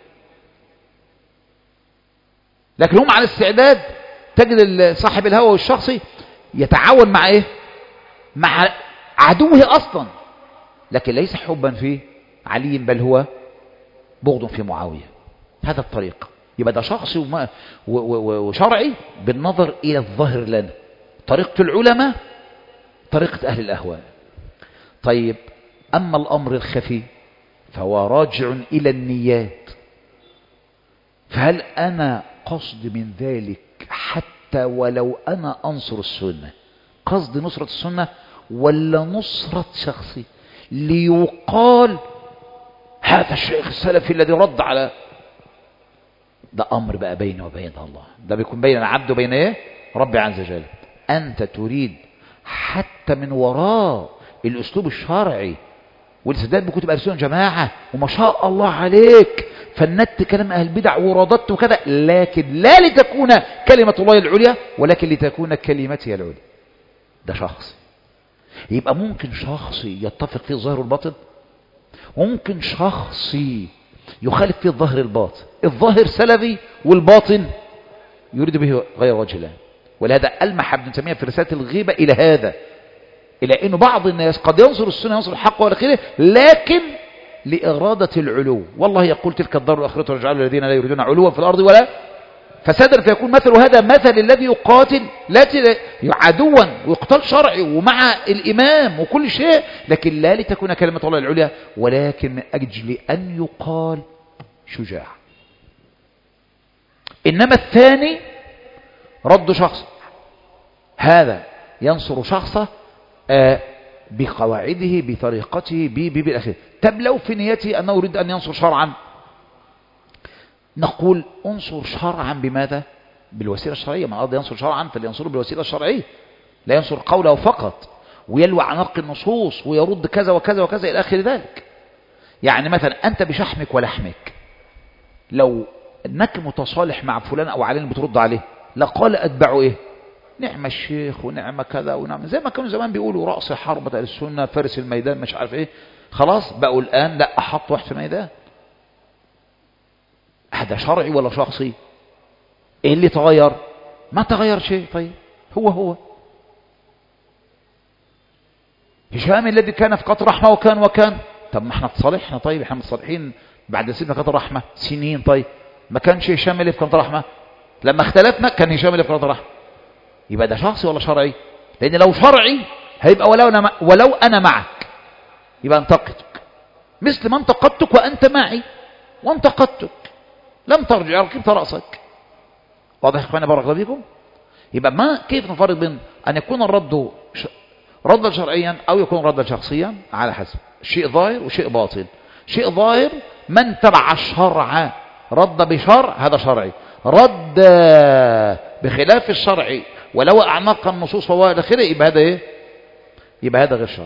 لكن هم على استعداد. تجد صاحب الهوى والشخصي يتعاون مع إيه؟ مع عدوه أصلا، لكن ليس حبا في علي بل هو بغض في معاوية. هذا الطريق. يبقى ده شخصي وشرعي بالنظر إلى الظاهر لنا. طريقة العلماء طريقة أهل الأهواء. طيب أما الأمر الخفي فهو راجع إلى النيات. فهل أنا قصد من ذلك حتى ولو أنا أنصر السنة، قصد نصرة السنة ولا نصرة شخصي ليقال هذا الشيخ السلفي الذي رد على ده؟ أمر بقى بينه وبين الله، ده بيكون بين العبد وبين إيه؟ ربي عز وجل. أنت تريد حتى من وراء الأسلوب الشرعي والاستدلال بكتب أهل السنة جماعة وما شاء الله عليك فندت كلام أهل البدع ورددت وكذا، لكن لا لتكون كلمة الله العليا ولكن لتكون كلمتي العليا. ده شخصي. يبقى ممكن شخصي يتفق فيه الظاهر والباطن، وممكن شخصي يخالف فيه الظاهر الباطن. الظاهر سلفي والباطن يريد به غير وجه الله. ولهذا ألمح ابن تيمية في رسالة الغيبة إلى هذا، إلى أنه بعض الناس قد ينصر السنة ينصر الحق والخير لكن لإرادة العلو. والله يقول تلك الدار الآخرة رجعوا الذين لا يريدون علوا في الأرض ولا فسادا، فيكون مثل هذا مثل الذي يقاتل لا عدوا ويقتل شرعي ومع الإمام وكل شيء، لكن لا لتكون كلمة الله العليا ولكن من أجل أن يقال شجاع. إنما الثاني رد شخص، هذا ينصر شخصه بقواعده بطريقته بالأخير. طب لو في نيته أنه يريد أن ينصر شرعا، نقول انصر شرعا بماذا؟ بالوسيلة الشرعية. من أراد ينصر شرعا فلينصره بالوسيلة الشرعية، لا ينصر قوله فقط ويلوى عناق النصوص ويرد كذا وكذا وكذا إلى آخر ذلك. يعني مثلا أنت بشحمك ولحمك، لو أنك متصالح مع فلان أو علان بترد عليه لقال أتبعه إيه؟ نعم الشيخ ونعم كذا ونعم، زي ما كانوا زمان بيقولوا رأس حربة أهل السنة فارس الميدان مش عارف إيه. خلاص بقوا الآن لا، أحط واحد في الميدان. هذا شرعي ولا شخصي؟ إيه اللي تغير؟ ما تغير شيء. طيب هو هشام الذي كان في قطر رحمة وكان طب ما احنا تصالحنا. طيب احنا متصالحين بعد سيدنا قطر رحمة سنين. طيب ما كانش هشام اللي في قطر رحمة، لما اختلفنا كان هشام اللي في قطر رحمة. يبقى ده شخصي ولا شرعي؟ لأن لو شرعي هيبقى ولو أنا معك يبقى انتقدتك مثل ما انتقدتك وأنت معي وانتقدتك لم ترجع ركبت رأسك. واضح يا اخواني بارك الله فيكم؟ يبقى ما كيف نفرق بين أن يكون الرد ردا شرعيا أو يكون ردا شخصيا؟ على حسب شيء ظاهر وشيء باطن. شيء ظاهر من تبع الشرع رد بشرع هذا شرعي، رد بخلاف الشرعي ولو أعناق النصوص فهو إلى آخره يبقى هذا إيه؟ يبقى هذا غير شرعي.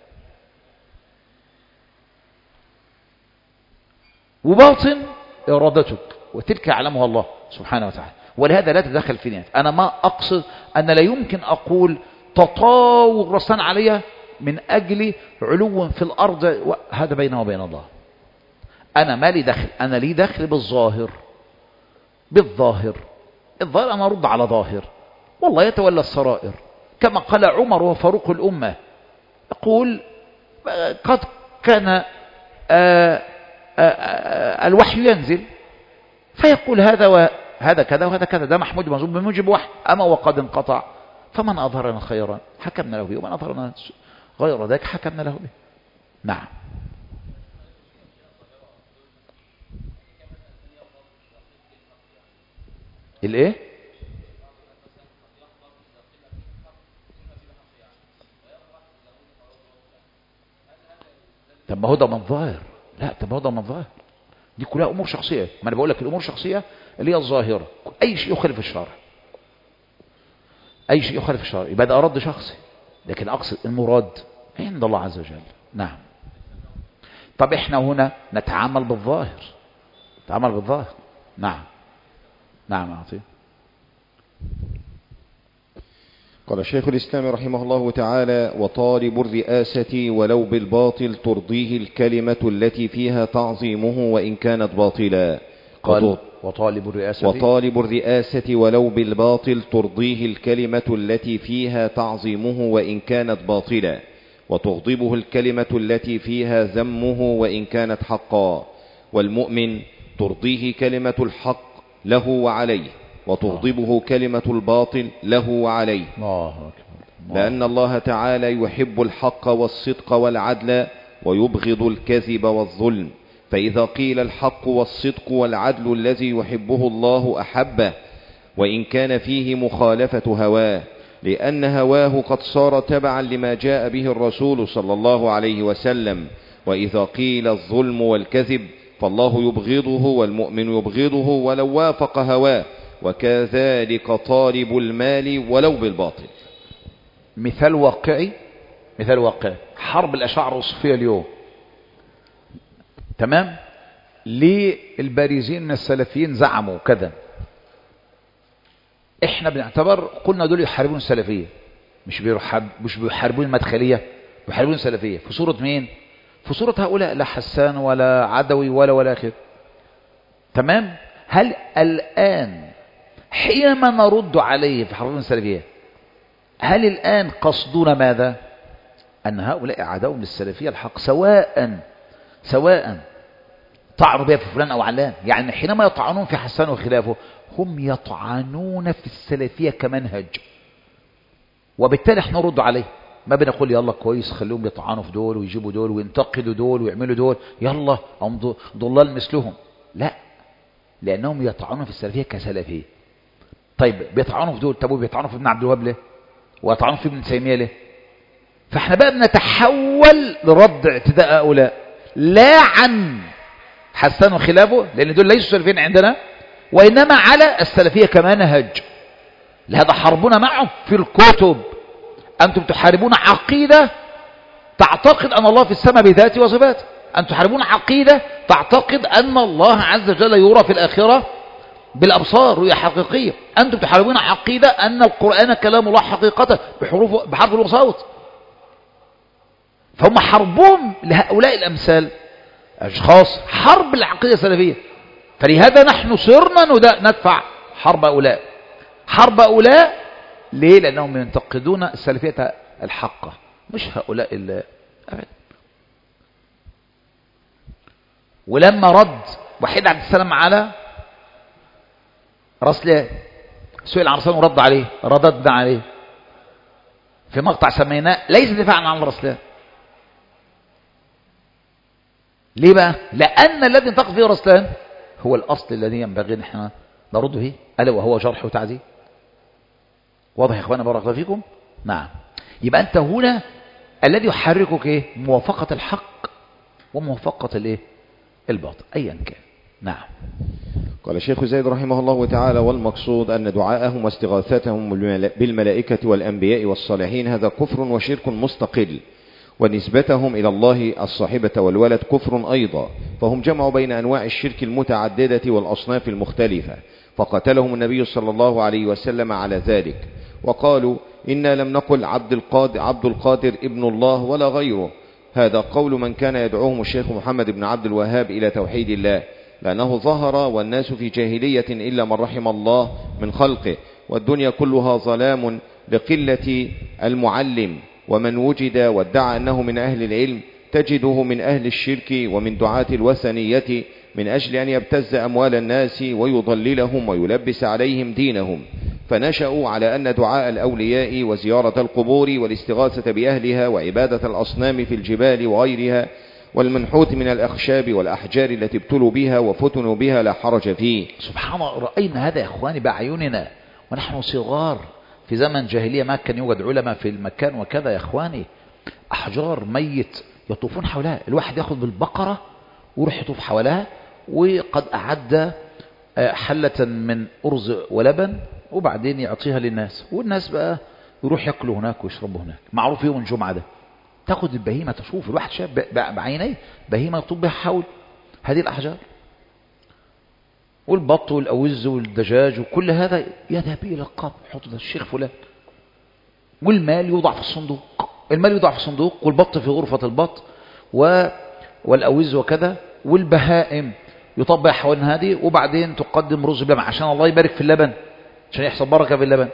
وباطن إرادتك وتلك يعلمها الله سبحانه وتعالى، ولهذا لا تدخل في نيات. أنا ما أقصد أن لا يمكن أقول تطاول رسان عليها من أجل علو في الأرض، هذا بينه وبين الله. أنا ما لي دخل، أنا لي دخل بالظاهر. الظاهر أنا أرد على ظاهر، والله يتولى السرائر كما قال عمر وفاروق الأمة. يقول قد كان الوحي ينزل فيقول هذا كذا وهذا كذا، ده محمود منزول بموجب وحي، أما وقد انقطع فمن أظهرنا خيرا حكمنا له به ومن أظهرنا غير ذلك حكمنا له به. نعم. الايه؟ طب ما هو ده من ظاهر. لا طب ما هو ده من ظاهر، دي كلها امور شخصيه. ما انا بقول لك الامور الشخصيه اللي هي الظاهره، اي شيء يخالف الشرع، اي شيء يخالف الشرع يبقى ده رد شخصي، لكن اقصد المراد عند الله عز وجل. نعم. طب احنا هنا نتعامل بالظاهر، نتعامل بالظاهر. نعم. نعم أعطي. قال شيخ الإسلام رحمه الله تعالى: وطالب الرئاسة ولو بالباطل ترضيه الكلمة التي فيها تعظيمه وإن كانت باطلا. قال وطالب الرئاسة ولو بالباطل ترضيه الكلمة التي فيها تعظيمه وإن كانت باطلا، وتغضبه الكلمة التي فيها ذمه وإن كانت حقا. والمؤمن ترضيه كلمة الحق له وعليه، وتغضبه كلمة الباطل له وعليه، لأن الله تعالى يحب الحق والصدق والعدل ويبغض الكذب والظلم. فإذا قيل الحق والصدق والعدل الذي يحبه الله أحبه، وإن كان فيه مخالفة هواه، لأن هواه قد صار تبعا لما جاء به الرسول صلى الله عليه وسلم. وإذا قيل الظلم والكذب فالله يبغضه والمؤمن يبغضه ولو وافق هواه، وكذلك طالب المال ولو بالباطل. مثال واقعي حرب الأشاعرة الصوفية اليوم، تمام؟ ليه البارزين من السلفيين زعموا كذا؟ احنا بنعتبر قلنا دول يحاربون السلفية، مش بيحاربون المدخلية، بيحاربون السلفية. في صورة مين؟ في صورة هؤلاء، لا حسان ولا عدوي ولا كده، تمام؟ هل الآن حينما نرد عليه في حرب السلفية، هل الآن قصدنا ماذا؟ أن هؤلاء أعداء للسلفية الحق، سواء طعنوا بها في فلان أو علان. يعني حينما يطعنون في حسان وخلافه هم يطعنون في السلفية كمنهج، وبالتالي احنا نرد عليه. ما بنقول يلا كويس خليهم يطعنوا في دول ويجيبوا دول وينتقدوا دول ويعملوا دول، يلا هم ضلال مثلهم، لا، لأنهم يطعنون في السلفية كسلفية. طيب بيطعنوا في دول، طب وبيطعنوا في ابن عبد الوهاب ليه؟ ويطعنوا في ابن تيمية ليه؟ فاحنا بقى بنتحول لرد اعتداء هؤلاء، لا عن حسان وخلافه، لأن دول ليسوا سلفيين عندنا، وإنما على السلفية كمنهج. لهذا حربنا معهم في الكتب. أنتم تحاربون عقيدة تعتقد أن الله في السماء بذاته وصفاته، أنتم تحاربون عقيدة تعتقد أن الله عز وجل يرى في الآخرة بالأبصار رؤية حقيقية، أنتم تحاربون عقيدة أن القرآن كلام الله حقيقة بحرف وصوت. فهم حربهم لهؤلاء الأمثال أشخاص حرب العقيدة السلفية. فلهذا نحن صرنا ندفع حرب هؤلاء ليه؟ لأنهم ينتقدون السلفية الحقة، مش هؤلاء أبدا. ولما رد وحيد عبد السلام على رسلان، سئل عن رسلان ورد عليه، رددنا عليه في مقطع سميناه ليس دفاعا عن رسلان. ليه بقى؟ لأن الذي انتقد فيه رسلان هو الأصل الذي ينبغي نحن نرده فيه، ألا وهو جرح وتعديل. واضح يا إخوانا بارك الله فيكم؟ نعم. يبقى أنت هنا الذي يحركك إيه؟ موافقة الحق وموافقة الإيه؟ الباطل أيا كان. نعم. قال الشيخ زيد رحمه الله تعالى: والمقصود أن دعاءهم واستغاثتهم بالملائكة والأنبياء والصالحين هذا كفر وشرك مستقل، ونسبتهم إلى الله الصاحبة والولد كفر أيضا، فهم جمعوا بين أنواع الشرك المتعددة والأصناف المختلفة، فقتلهم النبي صلى الله عليه وسلم على ذلك. وقالوا: إنا لم نقل عبد القادر ابن الله ولا غيره. هذا قول من كان يدعوهم الشيخ محمد بن عبد الوهاب إلى توحيد الله، لأنه ظهر والناس في جاهلية إلا من رحم الله من خلقه، والدنيا كلها ظلام لقلة المعلم، ومن وجد وادعى أنه من أهل العلم تجده من أهل الشرك ومن دعاة الوثنية، من أجل أن يبتز أموال الناس ويضللهم ويلبس عليهم دينهم. فنشأوا على أن دعاء الأولياء وزيارة القبور والاستغاثة بأهلها وعبادة الأصنام في الجبال وغيرها والمنحوت من الأخشاب والأحجار التي ابتلوا بها وفتنوا بها لا حرج فيه. سبحان الله، رأينا هذا يا إخواني بأعيننا ونحن صغار في زمن جاهلية، ما كان يوجد علماء في المكان وكذا يا إخواني. أحجار ميت يطوفون حولها، الواحد يأخذ بالبقرة ويروح يطوف حولها، وقد أعد حلة من أرز ولبن وبعدين يعطيها للناس، والناس بقى يروح يأكلوا هناك ويشربوا هناك. معروف يوم الجمعة ده تأخذ البهيمة، تشوف الواحد شاف بعينيه بهيمة يطوف بها حول هذه الأحجار، والبط والأوز والدجاج وكل هذا يذهب إلى القبر، حط ده الشيخ فلان. والمال يوضع في الصندوق، المال يوضع في الصندوق، والبط في غرفة البط والأوز وكذا، والبهائم يطبع حوالين هذه، وبعدين تقدم رز بلبن عشان الله يبارك في اللبن، عشان يحصل بركة في اللبن.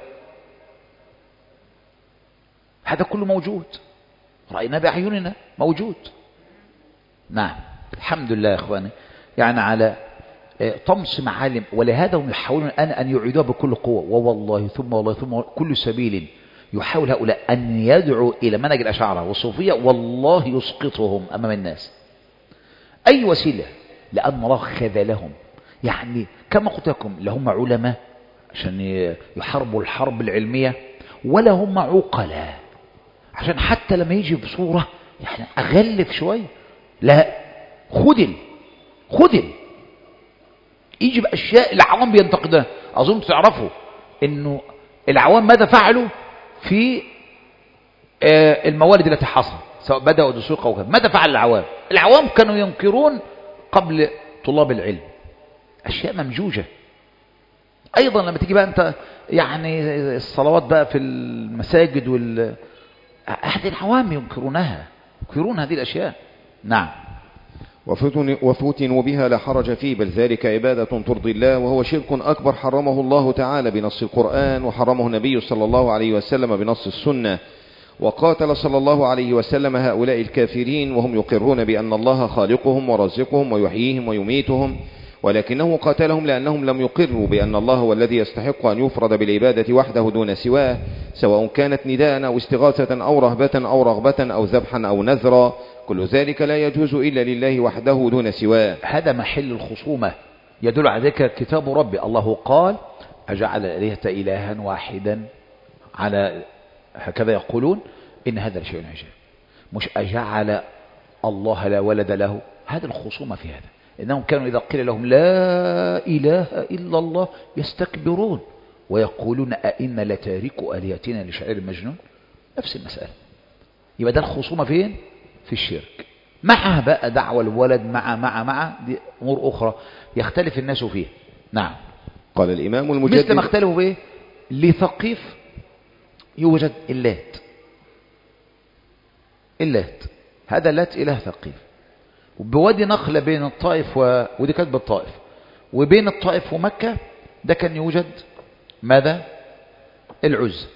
هذا كله موجود، رأينا بأعيننا موجود. نعم الحمد لله يا إخواني، يعني على طمس معالم. ولهذا هم يحاولون الآن أن يعيدوها بكل قوة، ووالله ثم والله ثم كل سبيل يحاول هؤلاء أن يدعوا إلى منهج الأشاعرة والصوفية، والله يسقطهم أمام الناس. أي وسيلة، لأن الله خذلهم. يعني كما قلت لكم، لهم علماء عشان يحاربوا الحرب العلمية، ولا هم عقلاء عشان حتى لما يجي بصورة يعني أغلف شوية، لا، خدل يجي بأشياء العوام بينتقدها. أظن تعرفوا إنه العوام ماذا فعلوا في الموالد التي حصلت، سواء بدأوا دسوق أو كذا. ماذا فعل العوام؟ العوام كانوا ينكرون قبل طلاب العلم أشياء ممجوجة. أيضا لما تيجي بقى أنت يعني الصلوات بقى في المساجد أحد العوام ينكرون هذه الأشياء. نعم. وفتنوا بها لا حرج فيه، بل ذلك عبادة ترضي الله، وهو شرك أكبر حرمه الله تعالى بنص القرآن، وحرمه النبي صلى الله عليه وسلم بنص السنة. وقاتل صلى الله عليه وسلم هؤلاء الكافرين وهم يقرون بأن الله خالقهم ورازقهم ويحييهم ويميتهم، ولكنه قاتلهم لأنهم لم يقروا بأن الله هو الذي يستحق أن يفرد بالعبادة وحده دون سواه، سواء كانت نداء أو استغاثة أو رهبة أو رغبة أو ذبحا أو نذرا، كل ذلك لا يجوز إلا لله وحده دون سواه. هذا محل الخصومة، يدل على ذلك كتاب ربي. الله قال: أجعل الآلهة إلها واحدا، على هكذا يقولون إن هذا لشيء عجيب. مش أجعل الله لا ولد له. هذا الخصومة في هذا، إنهم كانوا إذا قيل لهم لا إله إلا الله يستكبرون ويقولون أئنا لتاركوا آلهتنا لشاعر مجنون. نفس المسألة. يبقى ده الخصومة فين؟ في الشرك. معها بقى دعوة الولد مع دي أمور أخرى يختلف الناس فيها. نعم. قال الإمام المجدد مثل ما اختلفوا فيه لثقيف يوجد اللات، هذا لات إله ثقيف. وبوادي نخلة بين الطائف ودي كانت بالطائف، وبين الطائف ومكة ده كان يوجد ماذا؟ العزى،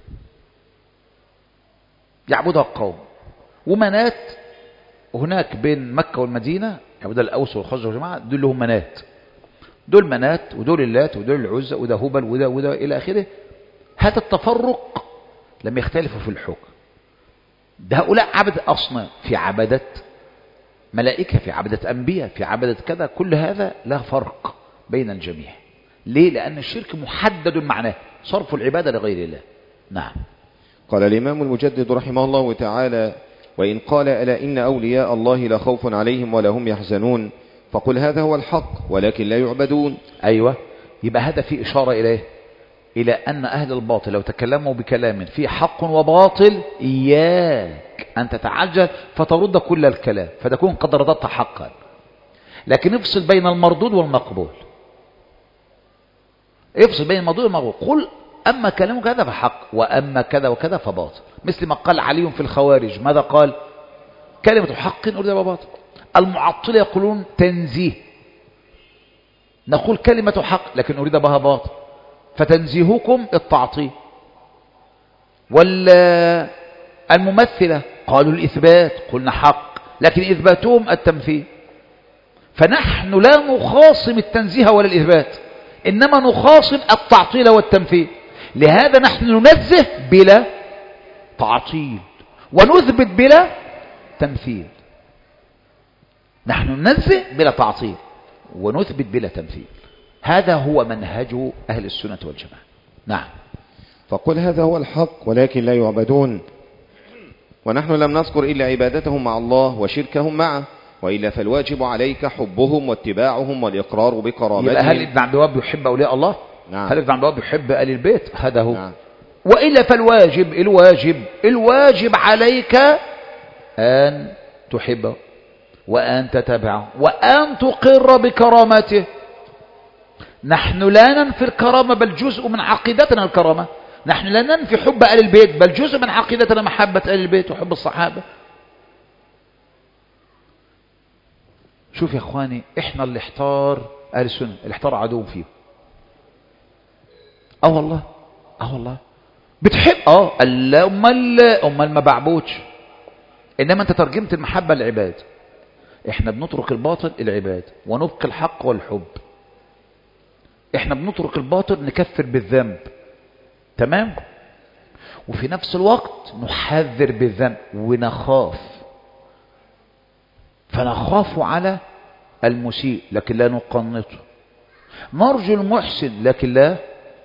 يعبدها القوم. ومنات هناك بين مكة والمدينة يعبدها الأوس والخزرج والجماعة، دول لهم منات، دول منات ودول اللات ودول العزى وده هبل وده إلى آخره. هذا التفرق لم يختلفوا في الحكم. ده هؤلاء عبد أصنام، في عبدة ملائكة، في عبدة أنبياء، في عبدة كذا. كل هذا لا فرق بين الجميع. ليه؟ لأن الشرك محدد معناه صرف العبادة لغير الله. نعم. قال الإمام المجدد رحمه الله تعالى: وإن قال ألا إن أولياء الله لا خوف عليهم ولا هم يحزنون، فقل هذا هو الحق ولكن لا يعبدون. أيوة، يبقى هذا في إشارة إلى أن أهل الباطل لو تكلموا بكلام فيه حق وباطل إياك أن تتعجل فترد كل الكلام فتكون قد رددت حقا، لكن افصل بين المردود والمقبول. افصل بين المردود والمقبول. قل أما كلامك هذا فحق وأما كذا وكذا فباطل. مثل ما قال علي في الخوارج، ماذا قال؟ كلمة حق أريد بها باطل. المعطلة يقولون تنزيه، نقول كلمة حق لكن أريد بها باطل، فتنزيهكم التعطيل. والممثلة قالوا الإثبات، قلنا حق لكن إثباتهم التمثيل. فنحن لا نخاصم التنزيه ولا الإثبات، إنما نخاصم التعطيل والتمثيل. لهذا نحن ننزه بلا تعطيل ونثبت بلا تمثيل. نحن ننزه بلا تعطيل ونثبت بلا تمثيل. هذا هو منهج أهل السنة والجماعة. نعم. فقل هذا هو الحق ولكن لا يعبدون. ونحن لم نذكر إلا عبادتهم مع الله وشركهم معه، وإلا فالواجب عليك حبهم واتباعهم والإقرار بكرامتهم. هل ابن عبد الوهاب يحب أولياء الله؟ نعم. هل ابن عبد الوهاب يحب آل البيت؟ هذا هو. نعم. وإلا فالواجب الواجب عليك أن تحبه وأن تتبعه وأن تقر بكرامته. نحن لا ننفي الكرامة، بل جزء من عقيدتنا الكرامة. نحن لا ننفي حب آل البيت، بل جزء من عقيدتنا محبة آل البيت وحب الصحابة. شوف يا اخواني، احنا اللي احتار اهل السنه، اللي احتار عدوهم فيه. والله والله بتحب امال ما بعبودش. انما انت ترجمت المحبه للعباد. احنا بنترك الباطل العباد ونبقي الحق والحب. احنا بنترك الباطل نكفر بالذنب، تمام، وفي نفس الوقت نحذر بالذنب ونخاف. فنخاف على المسيء لكن لا نقنطه، نرجو المحسن لكن لا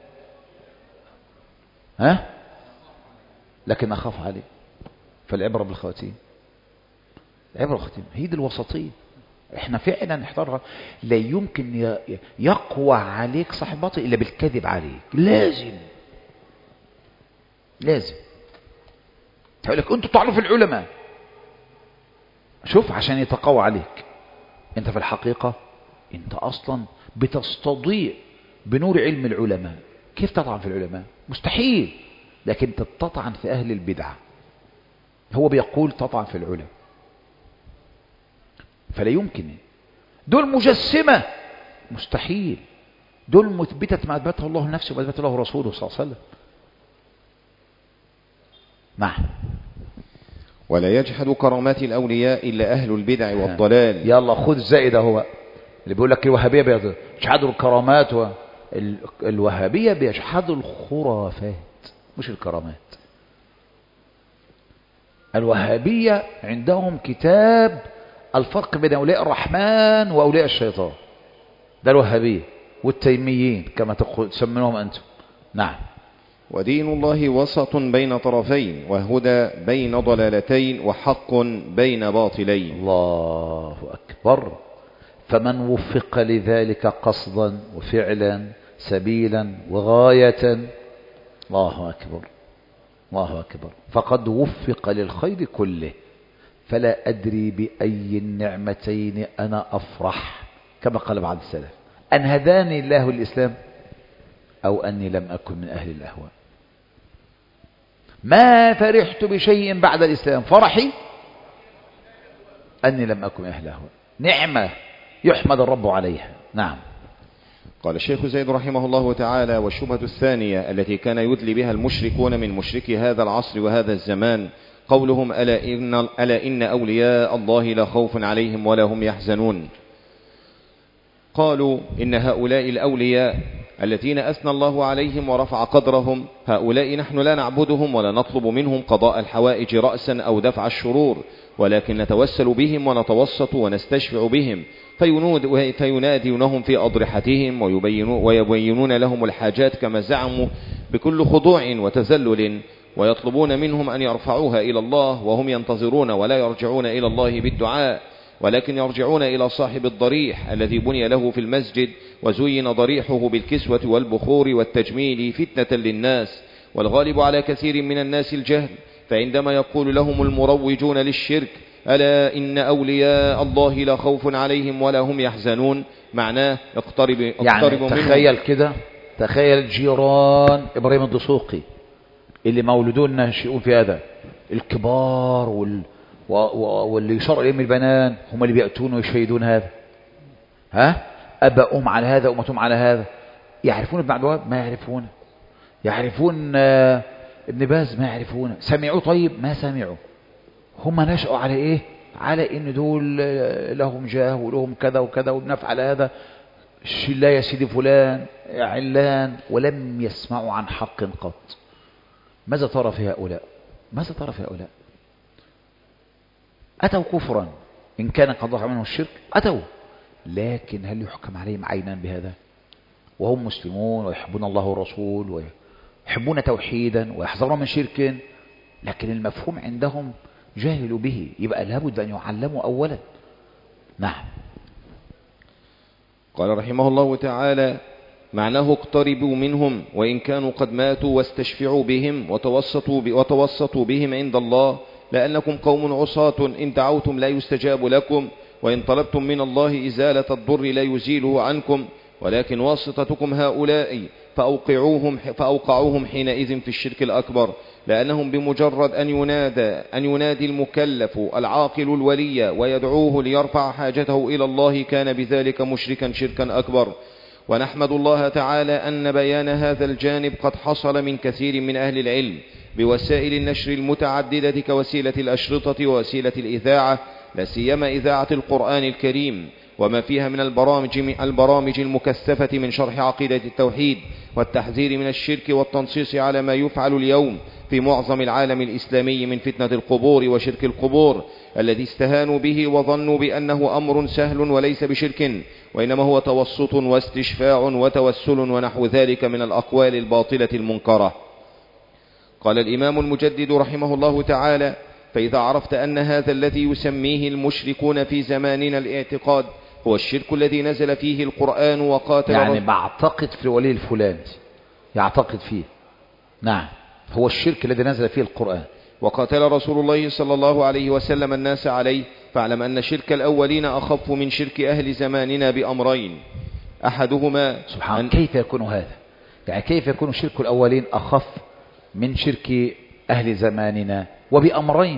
لكن نخاف عليه. فالعبرة بالخواتيم، العبرة بالخواتيم هي دي الوسطية. احنا فعلا نحتارها. لا يمكن يقوى عليك صاحب باطل الا بالكذب عليك. لازم تقول لك انتوا تعرفوا العلماء، شوف، عشان يتقوى عليك. انت في الحقيقة انت اصلا بتستضيء بنور علم العلماء. كيف تطعن في العلماء؟ مستحيل. لكن انت تطعن في اهل البدعة. هو بيقول تطعن في العلماء، فلا يمكن. دول مجسمة، مستحيل. دول مثبتة ما اثبته الله لنفسه وما اثبته له رسوله صلى الله عليه وسلم. نعم. ولا يجحد كرامات الأولياء إلا أهل البدع والضلال. يلا خذ الزائد اهو اللي بيقول لك الوهابية بيجحدوا الكرامات، الوهابية بيجحدوا الخرافات مش الكرامات. الوهابية عندهم كتاب الفرق بين أولياء الرحمن وأولياء الشيطان، ده الوهابية، والتيميين كما تسمونهم أنتم. نعم. ودين الله وسط بين طرفين، وهدى بين ضلالتين، وحق بين باطلين. الله أكبر. فمن وفق لذلك قصدا وفعلا سبيلا وغاية، الله أكبر الله أكبر، فقد وفق للخير كله. فلا أدري بأي النعمتين أنا أفرح، كما قال بعض السلف، أن هداني الله الإسلام أو أني لم أكن من أهل الأهواء. ما فرحت بشيء بعد الإسلام، فرحي أني لم أكن من أهل الأهواء. نعمة يحمد الرب عليها. نعم. قال الشيخ زيد رحمه الله تعالى: والشبهة الثانية التي كان يدلي بها المشركون من مشركي هذا العصر وهذا الزمان قولهم: ألا إن أولياء الله لا خوف عليهم ولا هم يحزنون. قالوا إن هؤلاء الأولياء الذين أثنى الله عليهم ورفع قدرهم، هؤلاء نحن لا نعبدهم ولا نطلب منهم قضاء الحوائج رأسا أو دفع الشرور، ولكن نتوسل بهم ونتوسط ونستشفع بهم، فينادونهم في أضرحتهم ويبينون لهم الحاجات كما زعموا بكل خضوع وتذلل، ويطلبون منهم أن يرفعوها إلى الله وهم ينتظرون ولا يرجعون إلى الله بالدعاء، ولكن يرجعون إلى صاحب الضريح الذي بني له في المسجد وزين ضريحه بالكسوة والبخور والتجميل فتنة للناس. والغالب على كثير من الناس الجهل، فعندما يقول لهم المروجون للشرك: ألا إن أولياء الله لا خوف عليهم ولا هم يحزنون، معناه اقترب يعني تخيل كده، تخيل جيران إبراهيم الدسوقي اللي مولدون ناشئون في هذا الكبار واللي يشار إليهم البنان، هم اللي بيأتون ويشهدون هذا. أبائهم على هذا، أمتهم على هذا. يعرفون ابن عبد الوهاب؟ ما يعرفونه. يعرفون ابن باز؟ ما يعرفونه. سمعوا؟ طيب ما سمعوا. هم نشأوا على إيه؟ على إن دول لهم جاه ولهم كذا وكذا وبنفعل هذا لا يا سيدي فلان علان، ولم يسمعوا عن حق قط. ماذا ترى في هؤلاء؟ ماذا ترى في هؤلاء؟ أتوا كفرا إن كان قد ظهر منه الشرك، أتوا، لكن هل يحكم عليهم عينا بهذا؟ وهم مسلمون ويحبون الله والرسول ويحبون توحيدا ويحذرون من شرك، لكن المفهوم عندهم جاهلوا به، يبقى لابد أن يعلموا أولا. نعم. قال رحمه الله تعالى: معناه اقتربوا منهم وإن كانوا قد ماتوا، واستشفعوا بهم وتوسطوا بهم عند الله، لأنكم قوم عصاة، إن دعوتم لا يستجاب لكم، وإن طلبتم من الله إزالة الضر لا يزيله عنكم، ولكن واسطتكم هؤلاء فأوقعوهم حينئذ في الشرك الأكبر، لأنهم بمجرد أن ينادي المكلف العاقل الولي ويدعوه ليرفع حاجته إلى الله كان بذلك مشركا شركا أكبر. ونحمد الله تعالى أن بيان هذا الجانب قد حصل من كثير من أهل العلم بوسائل النشر المتعددة كوسيلة الأشرطة ووسيلة الإذاعة، لا سيما إذاعة القرآن الكريم، وما فيها من البرامج المكثفة من شرح عقيدة التوحيد والتحذير من الشرك والتنصيص على ما يفعل اليوم في معظم العالم الإسلامي من فتنة القبور وشرك القبور الذي استهانوا به وظنوا بأنه أمر سهل وليس بشرك، وإنما هو توسط واستشفاع وتوسل ونحو ذلك من الأقوال الباطلة المنكرة. قال الإمام المجدد رحمه الله تعالى: فإذا عرفت أن هذا الذي يسميه المشركون في زماننا الاعتقاد هو الشرك الذي نزل فيه القرآن وقاتل، يعني بعتقد في الولي الفلاني يعتقد فيه، نعم، هو الشرك الذي نزل فيه القرآن وقاتل رسول الله صلى الله عليه وسلم الناس عليه، فاعلم أن شرك الأولين أخف من شرك أهل زماننا بأمرين: أحدهما سبحان كيف يكون هذا؟ يعني كيف يكون شرك الأولين أخف من شرك أهل زماننا وبأمرين؟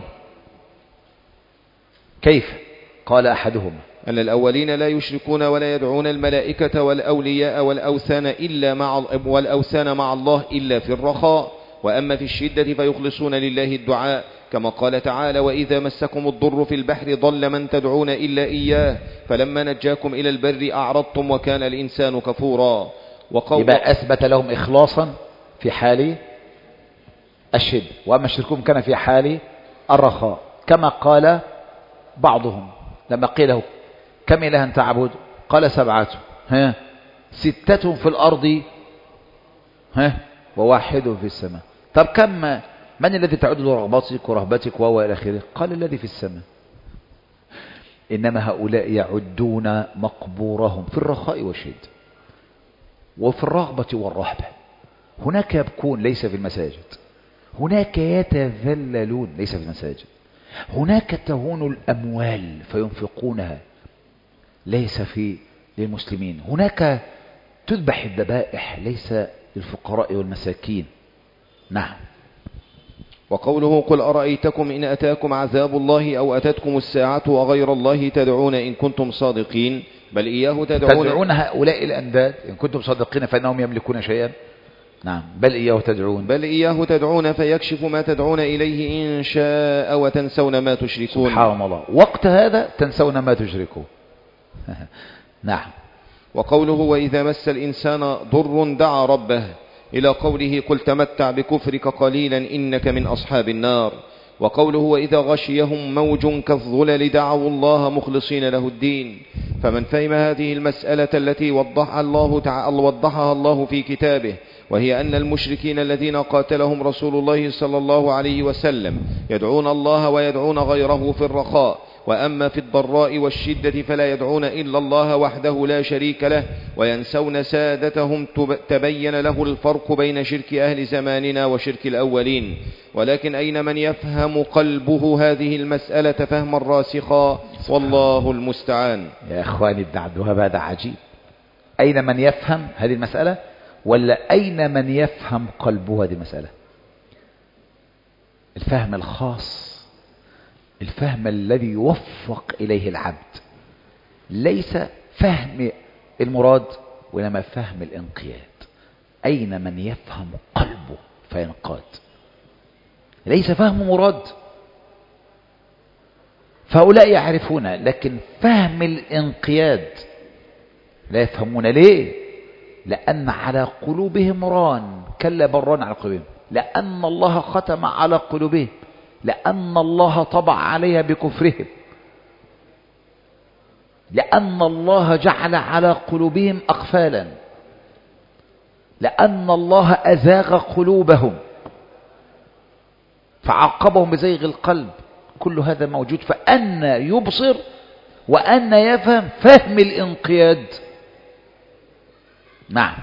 كيف؟ قال أحدهما أن الأولين لا يشركون ولا يدعون الملائكة والأولياء والأوثان مع الله إلا في الرخاء، وأما في الشدة فيخلصون لله الدعاء، كما قال تعالى: وإذا مسكم الضر في البحر ضل من تدعون إلا إياه فلما نجاكم إلى البر أعرضتم وكان الإنسان كفورا. يبقى أثبت لهم إخلاصا في حال الشدة، وأما شركهم كان في حال الرخاء، كما قال بعضهم لما قيل له: كم إلها تعبد؟ قال: 7، 6 في الأرض وواحد في السماء. طب من الذي تعد رغبتك ورهبتك وإلى آخره؟ قال: الذي في السماء. إنما هؤلاء يعدون مقبورهم في الرخاء والشدة وفي الرغبة والرهبة. هناك يبكون ليس في المساجد، هناك يتذللون ليس في المساجد، هناك تهون الأموال فينفقونها ليس في للمسلمين، هناك تذبح الذبائح ليس للفقراء والمساكين. نعم. وقوله: قل أرأيتكم إن أتاكم عذاب الله أو أتتكم الساعة وغير الله تدعون إن كنتم صادقين بل إياه تدعون هؤلاء الأنداد إن كنتم صادقين فإنهم يملكون شيئا. نعم. بل إياه تدعون فيكشف ما تدعون إليه إن شاء وتنسون ما تشركون. سبحان الله، وقت هذا تنسون ما تشركون. نعم. وقوله: وإذا مس الإنسان ضر دعا ربه، إلى قوله: قل تمتع بكفرك قليلا إنك من أصحاب النار. وقوله: وإذا غشيهم موج كالظلل دعوا الله مخلصين له الدين. فمن فهم هذه المسألة التي وضحها الله في كتابه، وهي أن المشركين الذين قاتلهم رسول الله صلى الله عليه وسلم يدعون الله ويدعون غيره في الرخاء، وأما في الضراء والشدة فلا يدعون إلا الله وحده لا شريك له وينسون سادتهم، تبين له الفرق بين شرك أهل زماننا وشرك الأولين. ولكن أين من يفهم قلبه هذه المسألة فهما راسخا، والله المستعان. يا أخواني ابن عبد الوهاب هذا عجيب. أين من يفهم هذه المسألة، ولا أين من يفهم قلبه هذه المسألة؟ الفهم الخاص، الفهم الذي يوفق إليه العبد، ليس فهم المراد وإنما فهم الانقياد. أين من يفهم قلبه فينقاد، ليس فهم مراد. فهؤلاء يعرفون، لكن فهم الانقياد لا يفهمون. ليه؟ لأن على قلوبهم ران، كلا بران على قلوبهم، لأن الله ختم على قلوبهم، لأن الله طبع عليها بكفرهم، لأن الله جعل على قلوبهم أقفالا، لأن الله أزاغ قلوبهم فعاقبهم بزيغ القلب. كل هذا موجود، فأن يبصر وأن يفهم فهم الانقياد. نعم.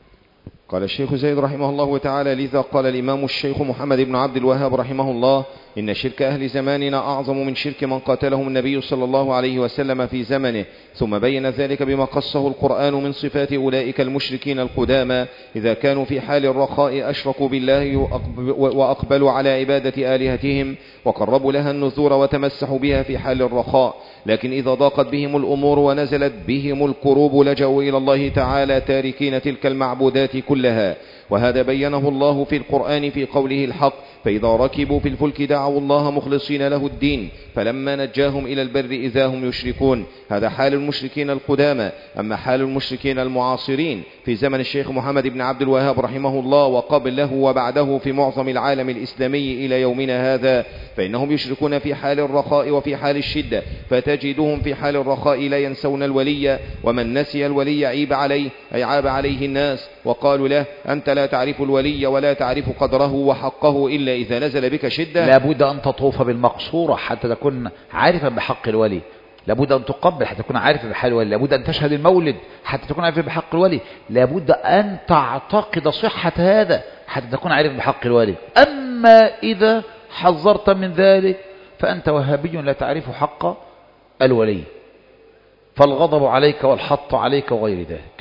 قال الشيخ زيد رحمه الله تعالى: لذا قال الإمام الشيخ محمد بن عبد الوهاب رحمه الله: إن شرك أهل زماننا أعظم من شرك من قاتلهم النبي صلى الله عليه وسلم في زمنه. ثم بين ذلك بما قصه القرآن من صفات أولئك المشركين القدامى: إذا كانوا في حال الرخاء أشركوا بالله وأقبلوا على عبادة آلهتهم وقربوا لها النذور وتمسحوا بها في حال الرخاء، لكن إذا ضاقت بهم الأمور ونزلت بهم الكروب لجوا إلى الله تعالى تاركين تلك المعبودات كلها. وهذا بينه الله في القرآن في قوله الحق: فإذا ركبوا في الفلك دعوا الله مخلصين له الدين فلما نجاهم إلى البر إذا هم يشركون. هذا حال المشركين القدامى. أما حال المشركين المعاصرين في زمن الشيخ محمد بن عبد الوهاب رحمه الله وقبله وبعده في معظم العالم الإسلامي إلى يومنا هذا، فإنهم يشركون في حال الرخاء وفي حال الشدة، فتجدهم في حال الرخاء لا ينسون الولي، ومن نسي الولي عيب عليه، أي عاب عليه الناس وقالوا له: أنت لا تعرف الولي ولا تعرف قدره وحقه إلا إذا نزل بك شدة. لابد أن تطوف بالمقصورة حتى تكون عارفا بحق الولي، لابد أن تقبل حتى تكون عارفا بحق الولي، لابد أن تشهد المولد حتى تكون عارفا بحق الولي، لابد أن تعتقد صحة هذا حتى تكون عارفا بحق الولي. أما إذا حذرت من ذلك فأنت وهابي لا تعرف حق الولي، فالغضب عليك والحط عليك وغير ذلك.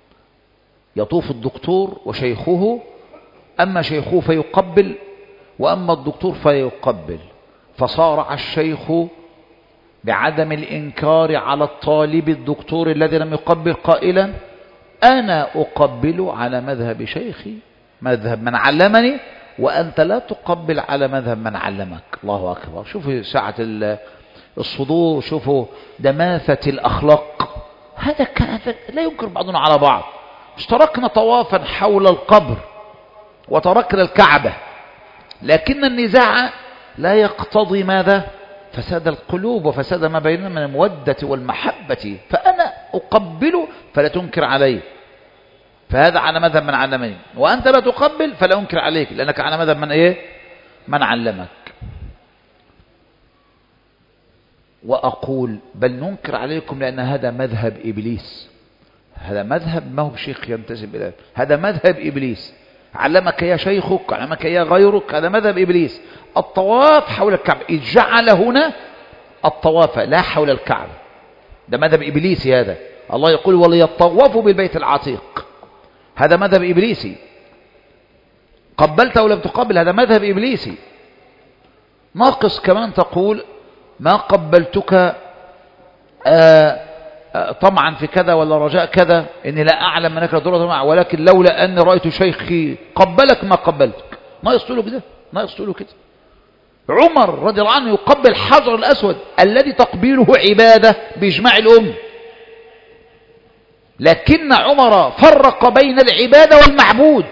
يطوف الدكتور وشيخه، أما شيخه فيقبل وأما الدكتور فيقبل، فصارع الشيخ بعدم الإنكار على الطالب الدكتور الذي لم يقبل قائلا: أنا أقبل على مذهب شيخي، مذهب من علمني، وأنت لا تقبل على مذهب من علمك. الله أكبر. شوفوا سعة الصدور، شوفوا دماثة الأخلاق. هذا لا ينكر بعضنا على بعض. اشتركنا طوافا حول القبر وتركنا الكعبة، لكن النزاع لا يقتضي ماذا؟ فساد القلوب وفساد ما بيننا من المودة والمحبة. فأنا أقبل فلا تنكر علي، فهذا على مذهب من علمني، وأنت لا تقبل فلا أنكر عليك لأنك على مذهب من إيه؟ من علمك. وأقول بل ننكر عليكم لأن هذا مذهب إبليس. هذا مذهب ما هو بشيخ ينتسب إليه، هذا مذهب إبليس. علمك يا شيخك، علمك يا غيرك، هذا مذهب إبليس. الطواف حول الكعبة، إذ جعل هنا الطواف لا حول الكعبة، ده مذهب إبليسي. هذا الله يقول: وليطوفوا بالبيت العتيق، هذا مذهب إبليسي. قبلت أو لم تقبل، هذا مذهب إبليسي. ناقص كمان تقول: ما قبلتك طمعا في كذا ولا رجاء كذا، إني لا أعلم أنك لا ترى، ولكن لولا أني رأيت شيخي قبلك ما قبلتك. ما يصلوا كده، ما يصلوا كده. عمر رضي الله عنه يقبل حجر الأسود الذي تقبيله عبادة بإجماع الأمة، لكن عمر فرق بين العبادة والمعبود.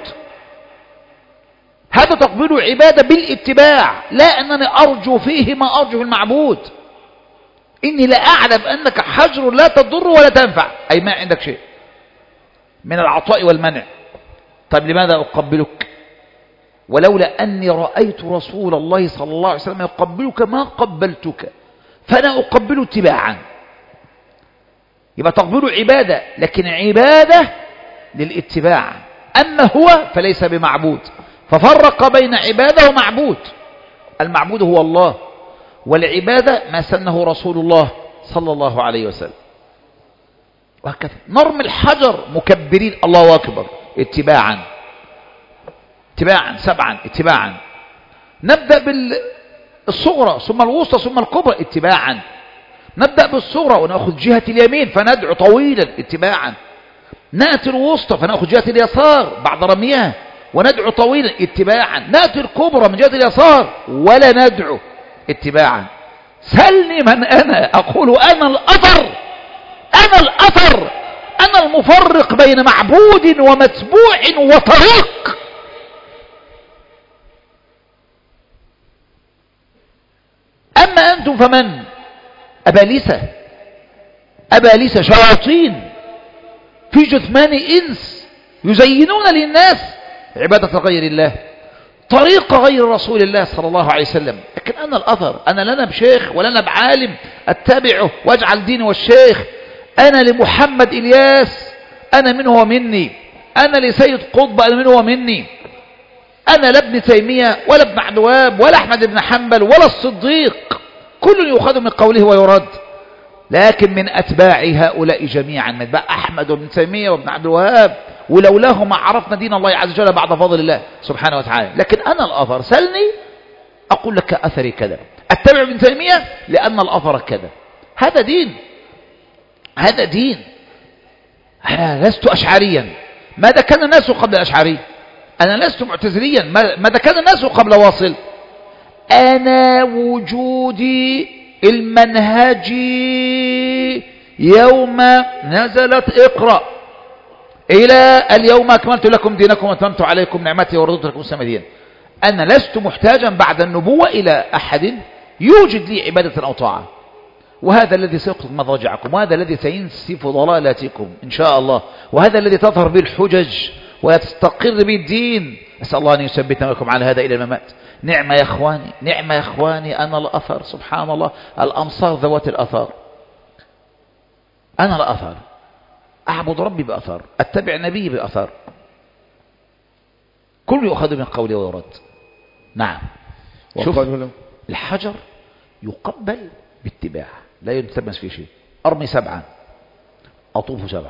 هذا تقبيله عبادة بالاتباع، لا أنني أرجو فيه ما أرجو في المعبود. إني لا أعلم أنك حجر لا تضر ولا تنفع، أي ما عندك شيء من العطاء والمنع. طيب لماذا أقبلك؟ ولولا أني رأيت رسول الله صلى الله عليه وسلم يقبلك ما قبلتك، فأنا أقبل اتباعا. يبقى تقبيل عبادة، لكن عبادة للاتباع. أما هو فليس بمعبود، ففرق بين عبادة ومعبود. المعبود هو الله، والعبادة ما سنه رسول الله صلى الله عليه وسلم. وهكذا نرمي الحجر مكبرين الله أكبر اتباعا، اتباعا سبعا اتباعا. نبدأ بالصغرى ثم الوسطى ثم الكبرى اتباعا. نبدأ بالصغرى ونأخذ جهة اليمين فندعو طويلا اتباعا. نأتي الوسطى فنأخذ جهة اليسار بعد رميها وندعو طويلا اتباعا. نأتي الكبرى من جهة اليسار ولا ندعو اتباعا. سلني من أنا، أقول أنا الأثر، أنا الأثر، أنا المفرق بين معبود ومتبوع وطريق. أما أنتم فمن؟ أبالسة شياطين في جثمان إنس يزينون للناس عبادة غير الله، طريق غير رسول الله صلى الله عليه وسلم. لكن أنا الأثر، أنا لنا بشيخ ولنا بعالم أتبعه واجعل ديني والشيخ. أنا لمحمد إلياس أنا منه ومني، أنا لسيد قطب أنا منه ومني. أنا لا ابن تيمية ولا ابن عبد الوهاب ولا أحمد بن حنبل ولا الصديق، كل يؤخذ من قوله ويرد، لكن من أتباع هؤلاء جميعا، من أتباع أحمد وابن تيمية وابن عبد الوهاب، ولولاه ما عرفنا دين الله عز وجل بعد فضل الله سبحانه وتعالى. لكن أنا الأثر سلني أقول لك أثري كذا، أتبع ابن تيمية لأن الأثر كذا. هذا دين، هذا دين. أنا لست أشعريا ماذا كان الناس قبل الأشعري، أنا لست معتزليا ماذا كان الناس قبل واصل. أنا وجودي المنهجي يوم نزلت اقرأ إلى اليوم أكملت لكم دينكم وأتممت عليكم نعمتي ورضيت لكم الإسلام دينا. أنا لست محتاجا بعد النبوة إلى أحد يوجد لي عبادة أو طاعة، وهذا الذي سيقصد مضاجعكم، وهذا الذي سينسف ضلالاتكم إن شاء الله، وهذا الذي تظهر به الحجج ويستقر به الدين. أسأل الله أن يثبتنا لكم على هذا إلى الممات. نعمة يا إخواني، نعمة يا إخواني. أنا الأثر، سبحان الله، الأمصار ذوات الأثار. أنا الأثر، أعبد ربي بأثر، أتبع نبي بأثر، كل يؤخذ من قولي ويرد. نعم. شوف الحجر يقبل باتباع، لا يلتمس في شيء. أرمي 7 أطوف 7،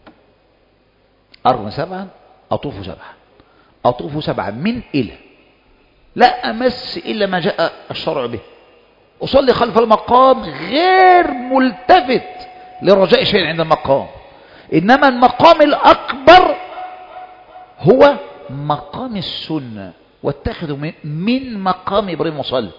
أرمي 7 أطوف 7، أطوف 7 من إلى، لا أمس إلا ما جاء الشرع به. أصلي خلف المقام غير ملتفت لرجاء شيء عند المقام، إنما المقام الأكبر هو مقام السنة، واتخذوا من مقام إبراهيم مصلى،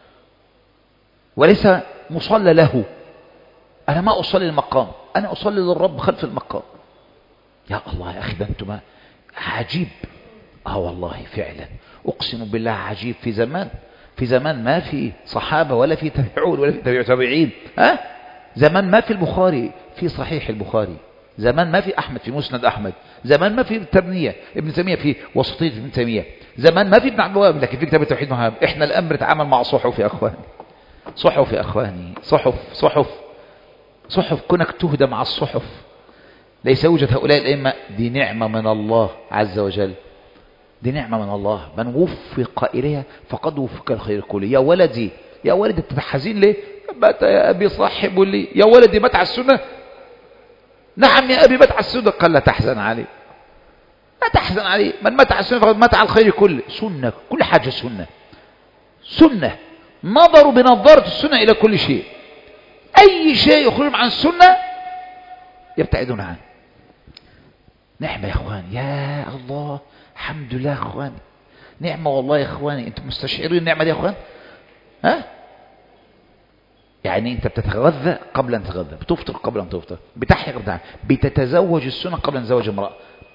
وليس مصلى له. أنا ما أصلي المقام، أنا أصلي للرب خلف المقام. يا الله يا أخي، ده أنتم عجيب. والله فعلا أقسم بالله عجيب. في زمان ما في صحابة ولا في تابعون ولا في تابع تابعين. زمان ما في البخاري في صحيح البخاري، زمان ما في أحمد في مسند أحمد، زمان ما في ابن تيمية في وسطية ابن تيمية، زمان ما في ابن عبد الوهاب لكن في كتاب التوحيد مهاب. إحنا الآن بنتعامل مع صحف يا أخواني، صحف يا أخواني، صحف صحف صحف، كونك تهدى مع الصحف. ليس يوجد هؤلاء الأئمة، دي نعمة من الله عز وجل، دي نعمة من الله. من وفق إليها فقد وفق الخير كله. يا ولدي يا ولدي تحزين ليه؟ مات يا أبي صاحب لي. يا ولدي مات على السنة؟ نعم يا أبي مات على السنة. قال لا تحزن عليه، لا تحزن عليه، من مات على السنة فقد مات على الخير كله. سنة، كل حاجة سنة، سنة. نظروا بنظارة السنة إلى كل شيء، أي شيء يخرجون عن السنة يبتعدون عنه. نعمة يا أخواني، يا الله، الحمد لله يا أخواني، نعمة والله يا أخواني. أنتم مستشعرين النعمة دي يا أخوان؟ يعني أنت بتتغذى قبل أن تتغذى، بتفطر قبل أن تفطر، بتحيا قبل أن بتتزوج السنة قبل أن تتزوج امرأة.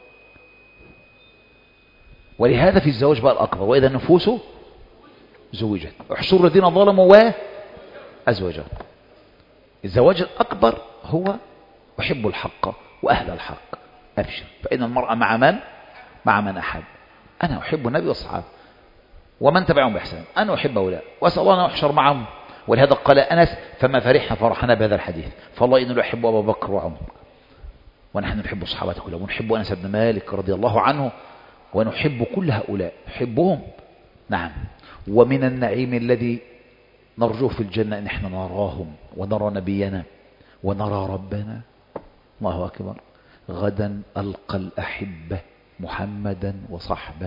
ولهذا في الزواج بقى الأكبر، وإذا النفوس زوجت احشروا الذين ظلموا وأزواجهم. الزواج الأكبر هو أحب الحق وأهل الحق، أبشر فإن المرأة مع من أحب. أنا أحب النبي والصحابة ومن تبعهم بإحسان، أنا أحب هؤلاء وأسأل الله أن أحشر معهم. ولهذا قال أنس فما فرحنا بهذا الحديث، فالله إنه يحب أبا بكر وعمر، ونحن نحب الصحابة كلهم، ونحب أنس بن مالك رضي الله عنه، ونحب كل هؤلاء، نحبهم. نعم. ومن النعيم الذي نرجوه في الجنة أن احنا نراهم ونرى نبينا ونرى ربنا. الله أكبر. غدا ألقى الأحبة محمدا وصحبه.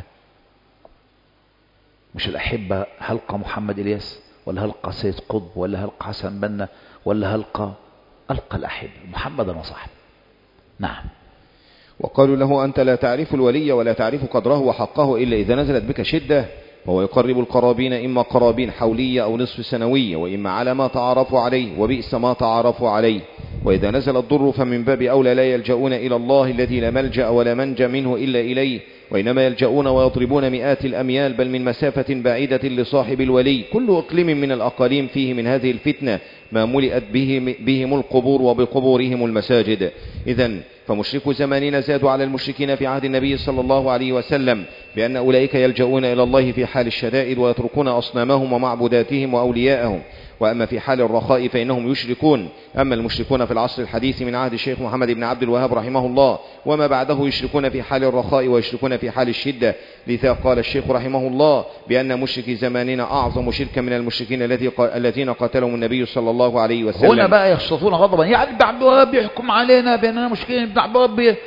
مش الأحبة هلقى محمد إلياس، ولا هلقى سيد قطب، ولا هلقى حسن بنا، ولا ألقى الأحبة محمدا وصحبه. نعم. وقالوا له أنت لا تعرف الولي ولا تعرف قدره وحقه إلا إذا نزلت بك شدة، وهو يقرب القرابين إما قرابين حولية أو نصف سنوية، وإما على ما تعرفوا عليه، وبئس ما تعرفوا عليه. وإذا نزل الضر فمن باب أولى لا يلجؤون إلى الله الذي لا ملجأ ولا منجى منه إلا إليه، وإنما يلجؤون ويضربون مئات الأميال بل من مسافة بعيدة لصاحب الولي. كل إقليم من الأقاليم فيه من هذه الفتنة ما ملئت بهم القبور وبقبورهم المساجد. إذن فمشركو زماننا زادوا على المشركين في عهد النبي صلى الله عليه وسلم بأن أولئك يلجؤون إلى الله في حال الشدائد ويتركون أصنامهم ومعبوداتهم وأولياءهم، وأما في حال الرخاء فإنهم يشركون. أما المشركون في العصر الحديث من عهد الشيخ محمد بن عبد الوهاب رحمه الله وما بعده يشركون في حال الرخاء ويشركون في حال الشدة. لذا قال الشيخ رحمه الله بأن مشركي زماننا أعظم شركا من المشركين الذين قاتلهم النبي صلى الله عليه وسلم. هنا بقى يخشطون غضبا، يعني ابن عبد الوهاب بيحكم علينا بأننا مشركين، ابن عبد الوهاب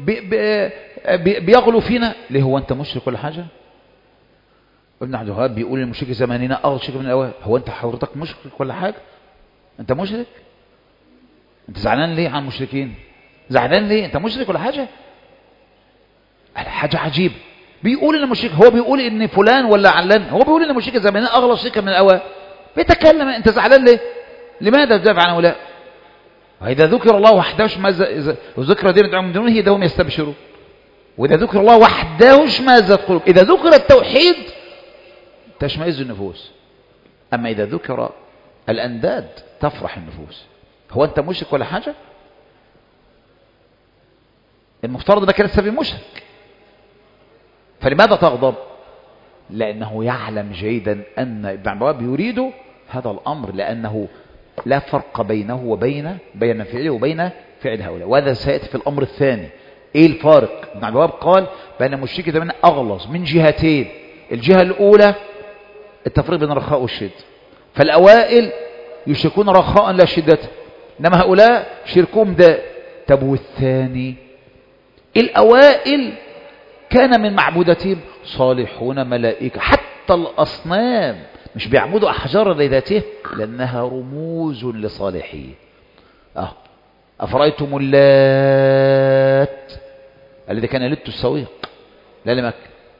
بيغلو فينا. ليه؟ هو أنت مشرك ولا حاجة؟ ابن عبد الوهاب بيقول المشرك زماننا أغلى شرك من الأوائل. هو أنت حضرتك مشرك ولا حاجة؟ أنت مشرك؟ أنت زعلان ليه عن المشركين؟ زعلان ليه؟ أنت مشرك ولا حاجة؟ حاجة عجيبة. بيقول إن مشرك، هو بيقول إن فلان ولا علان، هو بيقول إن مشرك زماننا أغلى شرك من الأوائل. بيتكلم، أنت زعلان ليه؟ لماذا تدافع عن هؤلاء؟ وإذا ذكر الله وحده ماذا وذكر دين من دونه إذا هم يستبشرون. وإذا ذكر الله وحده ماذا قلوب. إذا ذكر التوحيد تشمئز النفوس، أما إذا ذكر الأنداد تفرح النفوس. هو أنت مشرك ولا حاجة؟ المفترض أنك لست بمشرك، فلماذا تغضب؟ لأنه يعلم جيدا أن ابن عبد الوهاب يريد هذا الأمر، لأنه لا فرق بينه بين فعله وبين فعل هؤلاء. وهذا سيأتي في الأمر الثاني. إيه الفارق؟ ابن عبد الوهاب قال بأن مشرك زمان أغلظ من جهتين. الجهة الأولى التفريق بين الرخاء والشدة، فالأوائل يشركون رخاء لا شدة، إنما هؤلاء شركهم داء. طب والثاني؟ الأوائل كان من معبودتهم صالحون ملائكة، حتى الأصنام مش بيعبدوا أحجار لذاتها لأنها رموز لصالحين. أفرأيتم اللات الذي كان يلت السويق لا لمكة،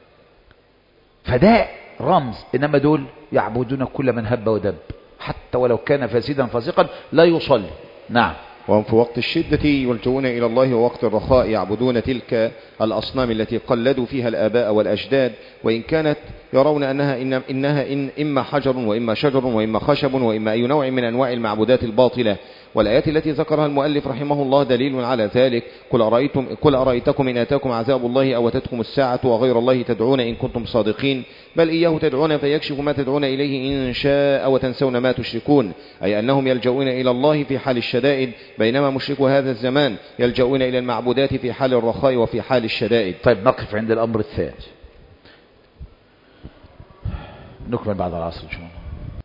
فده رمز. إنما دول يعبدون كل من هب ودب، حتى ولو كان فاسدا فاسقا لا يصلي. نعم. وهم في وقت الشدة يلجؤون إلى الله، ووقت الرخاء يعبدون تلك الأصنام التي قلدوا فيها الآباء والأجداد، وإن كانت يرون إنها إما حجر وإما شجر وإما خشب وإما أي نوع من أنواع المعبودات الباطلة. والآيات التي ذكرها المؤلف رحمه الله دليل على ذلك. قل أرأيتكم إن أتاكم عذاب الله أو أتتكم الساعة وغير الله تدعون إن كنتم صادقين، بل إياه تدعون فيكشف ما تدعون إليه إن شاء وتنسون ما تشركون. أي أنهم يلجؤون إلى الله في حال الشدائد، بينما مشركو هذا الزمان يلجؤون إلى المعبودات في حال الرخاء وفي حال الشدائد. طيب نقف عند الأمر الثاني، نكمل بعد العصر إن شاء الله.